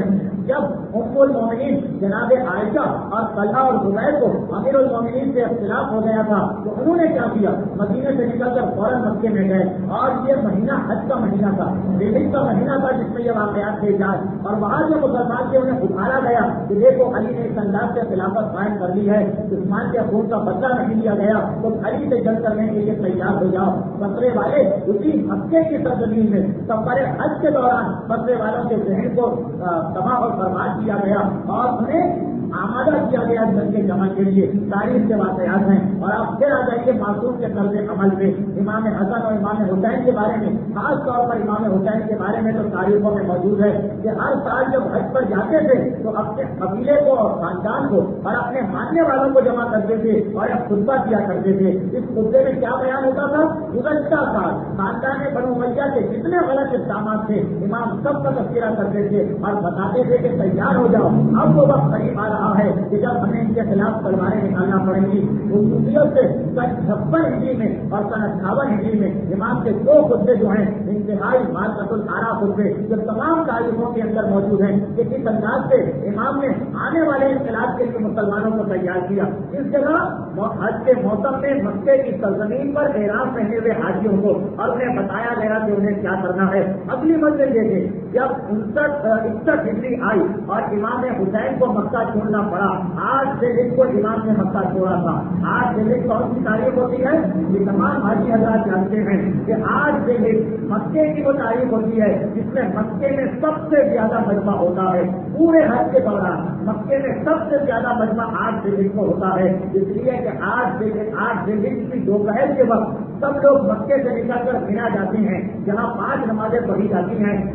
جب ام المومنین جناب عائشہ اور طلحہ اور زبیر کو امیر المومنین سے اختلاف ہو گیا تھا تو انہوں نے کیا کیا, مدینے سے نکل کر فوراً مکے میں گئے. اور یہ مہینہ حج کا مہینہ تھا, ریلنگ کا مہینہ تھا جس میں یہ واقعات تھے جائے. اور وہاں جو مسلمان تھے انہیں اتارا گیا کہ دیکھو علی نے اس انداز سے خلافت قائم کر لی ہے, عثمان کے خون کا بدلہ نہیں لیا گیا تو علی سے جنگ کرنے کے لیے تیار ہو جاؤ. بسرے والے اسی مکے کی سرزمین میں سفر حج کے دوران بسرے والوں کے ذہن کو تباہ اور برباد کیا گیا اور انہیں آمادہ کیا گیا جنگ کے جمع کے لیے. تاریخ کے واقعات ہیں. اور آپ پھر آ جائیے معصوم کے طرز عمل پہ. امام حسن اور امام حسین کے بارے میں, خاص طور پر امام حسین کے بارے میں تو تاریخوں میں موجود ہے کہ ہر سال جب حج پر جاتے تھے تو اپنے قبیلے کو اور خاندان کو اور اپنے ماننے والوں کو جمع کرتے تھے اور ایک خطبہ کیا کرتے تھے. اس خطبے میں کیا بیان ہوتا تھا؟ گزشتہ سال خاندان بنو امیہ کے جتنے غلط اقدامات تھے امام سب کا تذکرہ کرتے تھے اور بتاتے تھے کہ تیار ہو جاؤ, اب وہ وقت قریب آ رہا ہے کہ جب ہمیں ان کے خلاف تلواریں نکالنا پڑیں گی. خصوصیت سے سن چھپن ہجری میں اور سن اٹھاون ہجری میں امام کے دو خطبے جو ہیں انتہائی مارکت العرا خطبے جو تمام تاریخوں کے اندر موجود ہیں کہ کس انداز سے امام نے آنے والے انقلاب کے لیے مسلمانوں کو تیار کیا. اس جگہ حج کے موسم میں مکے کی سرزمین پر احرام پہنے ہوئے حاجیوں کو اور انہیں بتایا گیا کہ انہیں کیا کرنا ہے. اگلی منزل دیکھیں, جب انسٹھ اکسٹھ ہجری آئی اور امام حسین کو مکہ چھوڑنا پڑا. آج سے دن کو امام نے مکہ چھوڑا تھا. آج سے دن کون سی تاریخ ہوتی ہے؟ یہ تمام حاجی حضرات جانتے ہیں کہ آج سے دن مکے کی وہ تاریخ ہوتی ہے جس میں مکے میں سب سے زیادہ مجمع ہوتا ہے. پورے حج کے دوران مکے میں سب سے زیادہ مجمع آج سے دن کو ہوتا ہے. اس لیے کہ آج سے دن آج سے دن کی دوپہر کے وقت سب لوگ مکے سے نکل کر مینا جاتے ہیں جہاں پانچ نمازیں پڑھی جاتی ہیں اور پھر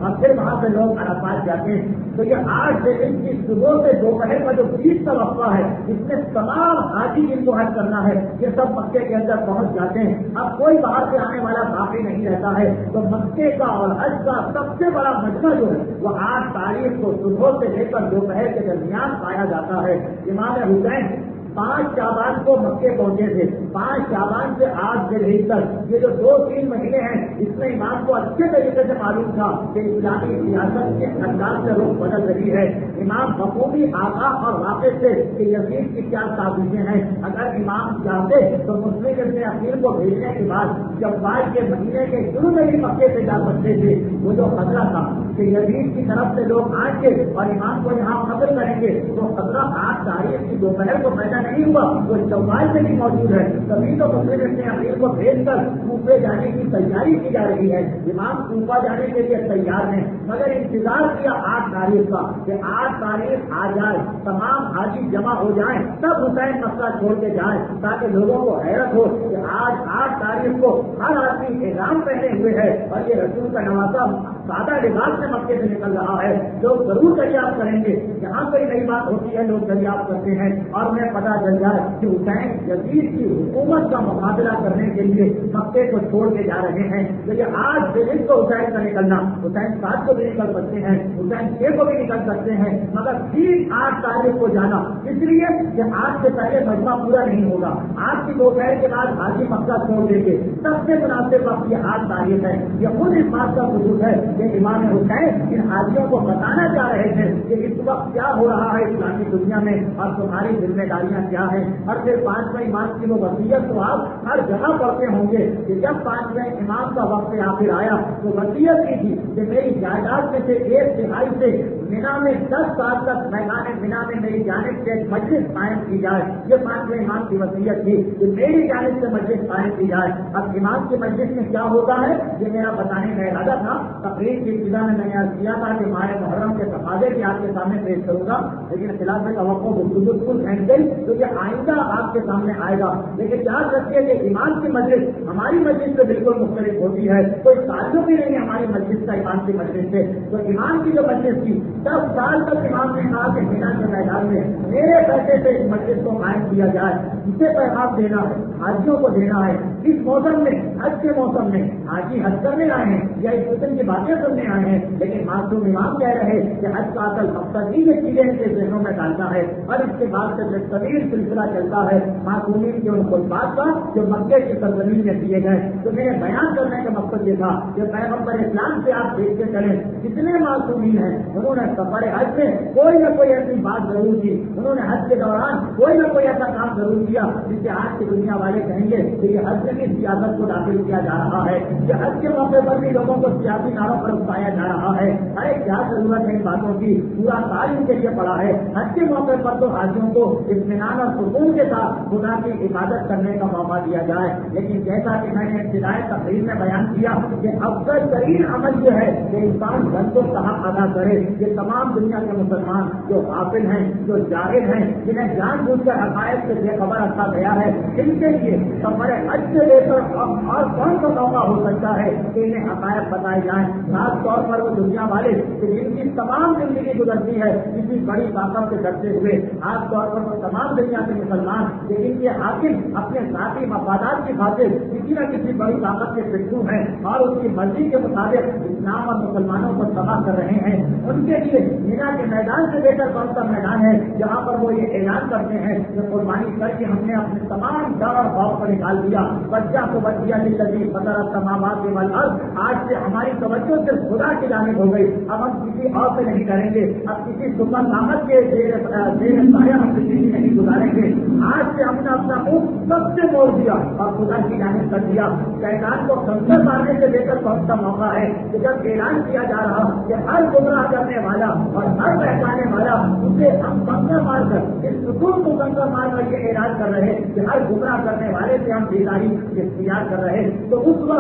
وہاں سے لوگ عرفات جاتے ہیں تو یہ آٹھ دن کی صبح سے دوپہر کا جو بیچ کا وقفہ ہے اس میں تمام حاجی جن کو حج کرنا ہے یہ سب مکے کے اندر پہنچ جاتے ہیں. اب کوئی باہر سے آنے والا باقی نہیں رہتا ہے تو مکے کا اور حج کا سب سے بڑا مجمع جو ہے وہ آٹھ تاریخ کو صبح سے لے کر دوپہر کے درمیان پایا جاتا ہے. امام حسین پانچ شعبان کو مکے پہنچے تھے. پانچ شعبان سے آٹھ ذوالحجہ تک یہ جو دو تین مہینے ہیں اس میں امام کو اچھے طریقے سے معلوم تھا کہ اسلامی سیاست کے انداز سے رخ بدل رہی ہے. امام بخوبی آگاہ اور واقف تھے کہ یزید کی کیا سازشیں ہیں. اگر امام چاہتے تو مسلم ابن عقیل کو بھیجنے کے بعد شوال کے مہینے کے شروع میں ہی مکے سے جا سکتے تھے. وہ جو خطرہ تھا کہ یزید کی طرف سے لوگ آئیں گے اور امام کو یہاں قتل کریں گے تو خطرہ آٹھ تاریخ کی دوپہر کو پیدا نہیں ہوا وہ چوبال سے بھی موجود ہے. تبھی تو مسلم ابن عقیل کو بھیج کر کوفے جانے کی تیاری کی جا رہی ہے. امام کوفہ جانے کے لیے تیار ہیں مگر انتظار کیا آٹھ تاریخ کا کہ آٹھ تاریخ آ جائے تمام حاجی جمع ہو جائیں تب حسین مسئلہ چھوڑ کے جائیں تاکہ لوگوں کو حیرت ہو کہ آج آٹھ تاریخ کو ہر آدمی احرام پہنے ہوئے ہے اور یہ رسول کا نوازا سادہ لباس سے مکے سے نکل رہا ہے. لوگ ضرور دریافت کریں گے. جہاں کوئی نئی بات ہوتی ہے لوگ دریافت کرتے ہیں اور انہیں پتا چل جائے کہ حسین یزید کی حکومت کا مقابلہ کرنے کے لیے مکے کو چھوڑ کے جا رہے ہیں. تو یہ آج دن کو حسین کا نکلنا حسین سات کو بھی نکل سکتے ہیں حسین چھ کو بھی نکل سکتے ہیں مگر تین آٹھ تاریخ کو جانا اس لیے کہ آج سے پہلے مجمع پورا نہیں ہوگا. آج کی دوپہر کے بعد حاجی مکہ چھوڑ دیں گے. سب سے مناسب وقت یہ آٹھ تاریخ ہے. یہ خود اس بات کا ثبوت ہے کہ امام حسین ان حاجیوں کو بتانا چاہ رہے تھے کہ اس وقت کیا ہو رہا ہے اسلامی دنیا میں اور تمہاری ذمہ داریاں کیا ہیں. اور پھر پانچویں امام کی وہ وصیت تو آپ ہر جگہ پڑھتے ہوں گے کہ جب پانچویں امام کا وقت آخر آیا تو وصیت کی تھی کہ میری جائیداد میں سے ایک تہائی سے مینا میں دس سال تک میدان مینا میں میری جانب سے ایک مجلس قائم کی جائے. یہ پانچویں امام کی وصیت تھی کہ میری جانب سے مجلس قائم کی جائے. اب امام کی مجلس میں کیا ہوتا ہے یہ میرا بتانے کا ارادہ تھا. تقریر کی ابتدا میں میں نے عرض کیا تھا کہ ماہ محرم کے تقاضے بھی آپ کے سامنے پیش کروں گا لیکن فی الحال میں توقع بالکل پھینک گئی تو یہ آئندہ آپ کے سامنے آئے گا. لیکن یاد رکھیے کہ امام کی مجلس ہماری مجلس سے بالکل مختلف ہوتی ہے. کوئی تعلق بھی نہیں ہماری مسجد کا امام کی مجلس سے. تو امام کی جو مجلس تھی دس سال تک امام نے کہا کہ مینا کے میدان میں میرے پیسے سے اس مسجد کو قائم کیا جائے. اسے پیغام دینا ہے حاجیوں کو دینا ہے. اس موسم میں حج کے موسم میں حاجی حج کرنے آئے ہیں یا اس قسم کی باتیں سننے آئے ہیں لیکن معصوم امام کہہ رہے کہ حج کا اصل مقصد ہی یہ چیزیں ان کے ذہنوں میں ڈالتا ہے اور اس کے بعد سے طویل سلسلہ چلتا ہے معصومین کے ان خطبات کا جو مکے کی سرزمین میں دیے گئے. تو میرے بیان کرنے کا مقصد یہ تھا کہ پیغمبر اسلام سے آپ دیکھتے چلیں کتنے معصومین ہیں. انہوں نے سفر حج میں کوئی نہ کوئی ایسی بات ضرور کی. انہوں نے حج کے دوران کوئی نہ کوئی ایسا کام ضرور کیا جس سے آج کی دنیا والے کہیں گے کہ یہ حج میں سیاست کو داخل کیا جا رہا ہے. یہ حج کے موقع پر بھی لوگوں کو سیاسی ناروں پر اٹھایا جا رہا ہے. ارے کیا ضرورت ہے ان باتوں کی. پورا سال ان کے لیے پڑا ہے. حج کے موقع پر تو حاجیوں کو اطمینان اور سکون کے ساتھ خدا کی عبادت کرنے کا موقع دیا جائے. لیکن جیسا کہ میں نے ابتدائی تقریر میں بیان کیا کہ افضل ترین عمل جو ہے کہ انسان گھر کو حق ادا کرے. یہ تمام دنیا کے مسلمان جو غافل ہیں جو جاہل ہیں جنہیں جان بوجھ کر حقائق سے بے خبر رکھا گیا ہے ان کے لیے سفر حج سے لے کر اور کون سا موقع ہو سکتا ہے کہ انہیں حقائق بتائے جائیں. خاص طور پر وہ دنیا والے کہ جن کی تمام زندگی گزرتی ہے کسی بڑی طاقت سے ڈرتے ہوئے. خاص طور پر وہ تمام دنیا کے مسلمان کہ جن کے حاکم اپنے ذاتی مفادات کی خاطر کسی نہ کسی بڑی طاقت کے پٹھو ہیں اور اس کی مرضی کے مطابق اسلام اور مسلمانوں کو تباہ کر رہے ہیں. ان کے لیے مینا کے میدان سے لے کر کون سا میدان ہے جہاں پر وہ یہ اعلان کرتے ہیں کہ قربانی کر کے ہم نے اپنے تمام ڈر اور خوف کو نکال دیا. بچہ کو بچ دیا للذی فطر السماوات والارض. آج سے ہماری توجہ صرف خدا کی جانب ہو گئی. اب ہم کسی اور سے نہیں کریں گے. اب کسی سپر طاقت کے زیر سایہ ہم کسی بھی نہیں گزاریں گے. آج سے ہم نے اپنا منہ سب سے موڑ دیا اور خدا کی جانب کر دیا. شیطان کو کنکر مارنے سے لے کر بہت سا موقع ہے کہ جب اعلان کیا جا رہا کہ ہر گمراہ کرنے والا اور ہر بہکانے والا اسے ہم کنکر مار کر اس سکون کو کنکر مار کر کے اعلان کر رہے کہ ہر گمراہ کرنے والے سے ہم بیداری اختیار کر رہے. تو اس وقت اس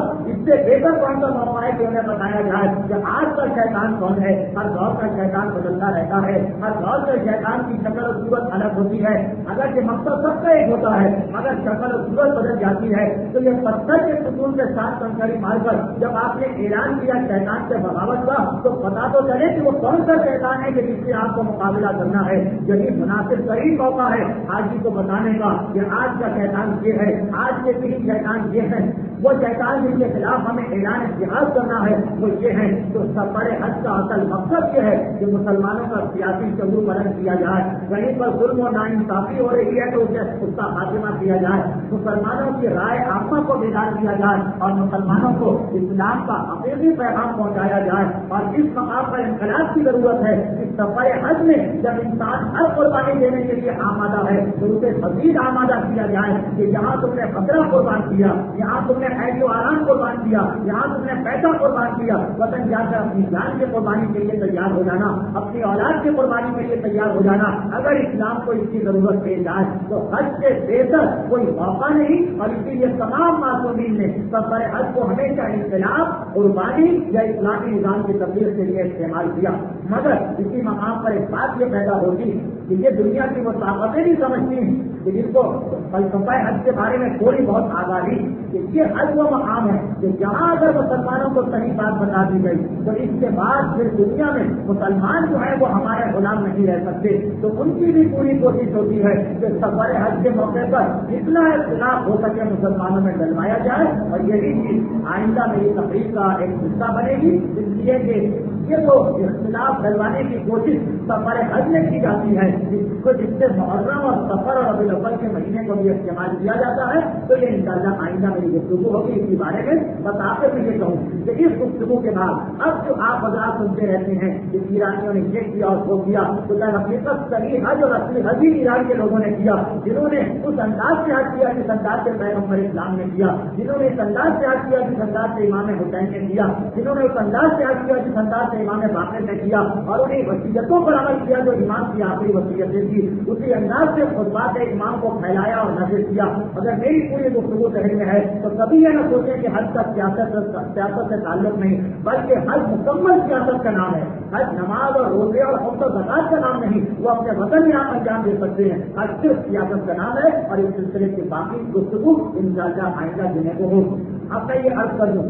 سے بہتر کون سا موقع ہے کہ انہیں بتایا جائے کہ آج کا شیطان کون ہے. ہر دور کا شیطان بدلتا رہتا ہے, ہر دور کے شیطان کی شکل و صورت الگ ہوتی ہے. اگر یہ مقصد سب کا ایک ہوتا ہے, مگر شکل و صورت بدل جاتی ہے. تو یہ پتھر کے ستون کے ساتھ کنکری مار کر جب آپ نے اعلان کیا شیطان سے بغاوت کا, تو پتا تو چلے کہ وہ کون سا شیطان ہے کہ جس سے آپ کو مقابلہ کرنا ہے. یہی مناسب ترین موقع ہے آج ہی کو بتانے کا کہ آج کا شیطان یہ ہے, آج کے تین شیطان یہ ہے. وہ شیطان جن کے خلاف ہمیں اعلان جہاد کرنا ہے وہ یہ ہے. تو سفر حج کا اصل مقصد یہ ہے کہ مسلمانوں کا سیاسی شعور بلند کیا جائے. کہیں پر ظلم و ناانصافی ہو رہی ہے تو اسے اس کا خاتمہ کیا جائے. مسلمانوں کی رائے عامہ کو بیدار کیا جائے اور مسلمانوں کو اسلام کا حقیقی پیغام پہنچایا جائے. اور اس مقام پر انقلاب کی ضرورت ہے. اس سفر حج میں جب انسان ہر قربانی دینے کے لیے آمادہ ہے تو اسے مزید آمادہ کیا جائے کہ یہاں تم نے خطرہ قربان کیا, یہاں تم نے خیر و آرام قربان کیا, یہاں تم نے پیسہ قربان کیا. وطن جا کر اپنی جان کے قربانی کے لیے تیار ہو جانا, اپنی اولاد کی قربانی کے لیے تیار ہو جانا. اگر اسلام کو اس کی ضرورت پیش آئے تو حج سے بہتر کوئی موقع نہیں. اور اسی لیے تمام معصومین نے سفر حج کو ہمیشہ انقلاب, قربانی یا اسلامی نظام کی تبدیل کے لیے استعمال کیا. مگر اسی مقام پر ایک بات یہ پیدا ہوگی کہ یہ دنیا کی وہ طاقتیں نہیں سمجھتی ہیں کہ جن کو فلسفہ حج کے بارے میں تھوڑی بہت آگاہی کہ یہ حج وہ مقام ہے کہ جہاں اگر مسلمانوں کو صحیح بات بتا دی گئی تو اس کے بعد پھر دنیا میں مسلمان جو ہے وہ ہمارے غلام نہیں رہ سکتے. تو ان کی بھی پوری کوشش ہوتی ہے کہ سفر حج کے موقع پر جتنا اختلاف ہو سکے مسلمانوں میں ڈلوایا جائے. اور یہی چیز آئندہ میری تقریب کا ایک حصہ بنے گی, اس لیے کہ یہ تو اختلاف ڈلوانے کی کوشش سفر حج میں کی جاتی ہے جس کو جس سے محرم اور سفر اور ربیع الاول کے مہینے کو بھی استعمال کیا جاتا ہے. تو یہ انشاءاللہ آئندہ میری گفتگو ہوگی اس کے بارے میں. بس آپ سے میں یہ کہوں کہ اس گفتگو کے بعد اب جو آپ حضرات سنتے رہتے ہیں کہ ایرانیوں نے یہ کیا اور وہ کیا, تو در حقیقت صحیح حج اور اصلی حج ہی ایران کے لوگوں نے کیا, جنہوں نے اس انداز سے حج کیا جس انداز سے پیغمبر اسلام نے کیا, جنہوں نے اس انداز سے حج کیا جس انداز سے امام حسین نے کیا, جنہوں نے اس انداز سے حج کیا جس انداز سے امام باقر نے کیا, اور انہیں وصیتوں پر عمل کیا جو امام کی آخری وصیتیں تھی. اسی انداز سے خطبات امام کو پھیلایا اور نافذ کیا. اگر میری پوری گفتگو ذہن میں ہے تو کبھی یہ نہ سوچیں کہ حج کا سیاست سیاست سے تعلق نہیں, بلکہ حج مکمل سیاست کا نام ہے. حج نماز اور روزے اور خمس و زکات کا نام نہیں, وہ اپنے وطن میں آپ انجام دے سکتے ہیں. حج صرف سیاست کا نام ہے. اور اس سلسلے کی باقی گفتگو انشاءاللہ آئندہ جمعے کو ہوگی. اب میں یہ عرض کر دوں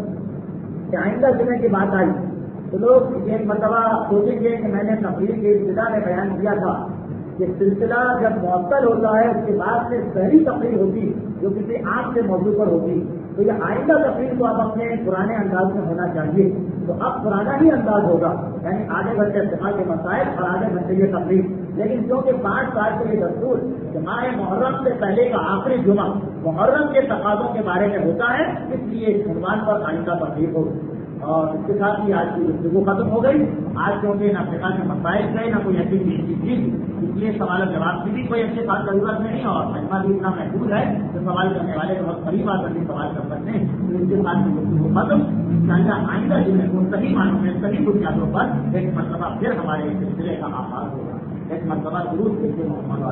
کہ آئندہ جمعے کی بات آئی تو لوگ ایک مرتبہ سوچیں گے کہ میں نے تقریر کی ابتدا میں بیان کیا تھا کہ سلسلہ جب معطل ہوتا ہے اس کے بعد سے پہلی تقریر ہوتی جو کسی عام سے موضوع پر ہوتی, تو یہ آئندہ تقریر کو اب اپنے پرانے انداز میں ہونا چاہیے. تو اب پرانا ہی انداز ہوگا, یعنی آدھے گھنٹے استعمال کے مسائل اور آدھے گھنٹے یہ تقریر. لیکن کیونکہ پانچ سال سے یہ دستور کہ ماہ محرم سے پہلے کا آخری جمعہ محرم کے تقاضوں کے بارے میں ہوتا ہے, اس لیے اس عنوان پر آئندہ تقریر ہوگی. اور اس کے ساتھ ہی آج کی گفتگو ختم ہو گئی. آج کیونکہ نہ فقہ کے مسائل گئے نہ کوئی ایسی چیز کی تھی, اس لیے سوال و جواب کی بھی کوئی اچھے بات ضرورت نہیں, اور مجمع بھی اتنا محدود ہے تو سوال کرنے والے بہت قریب آ کر بھی سوال کر سکتے ہیں. تو اس کے ساتھ گفتگو ختم. انشاءاللہ آئندہ جن میں صحیح معنوں میں صحیح بنیادوں پر ایک مرتبہ پھر ہمارے سلسلے کا آغاز ہوگا. ایک مرتبہ ضرور دیکھیے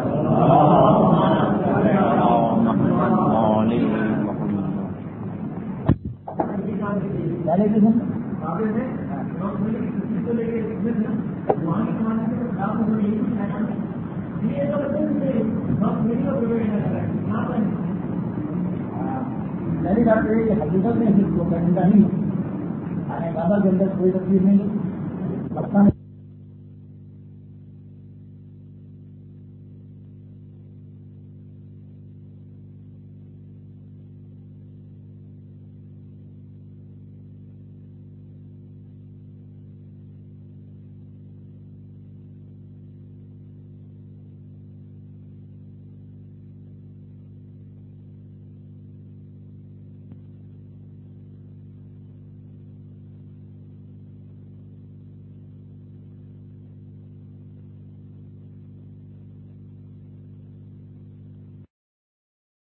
میری بات یہ کہ حقیقت میں ہی نہیں آنے والا کے اندر کوئی تکلیف نہیں.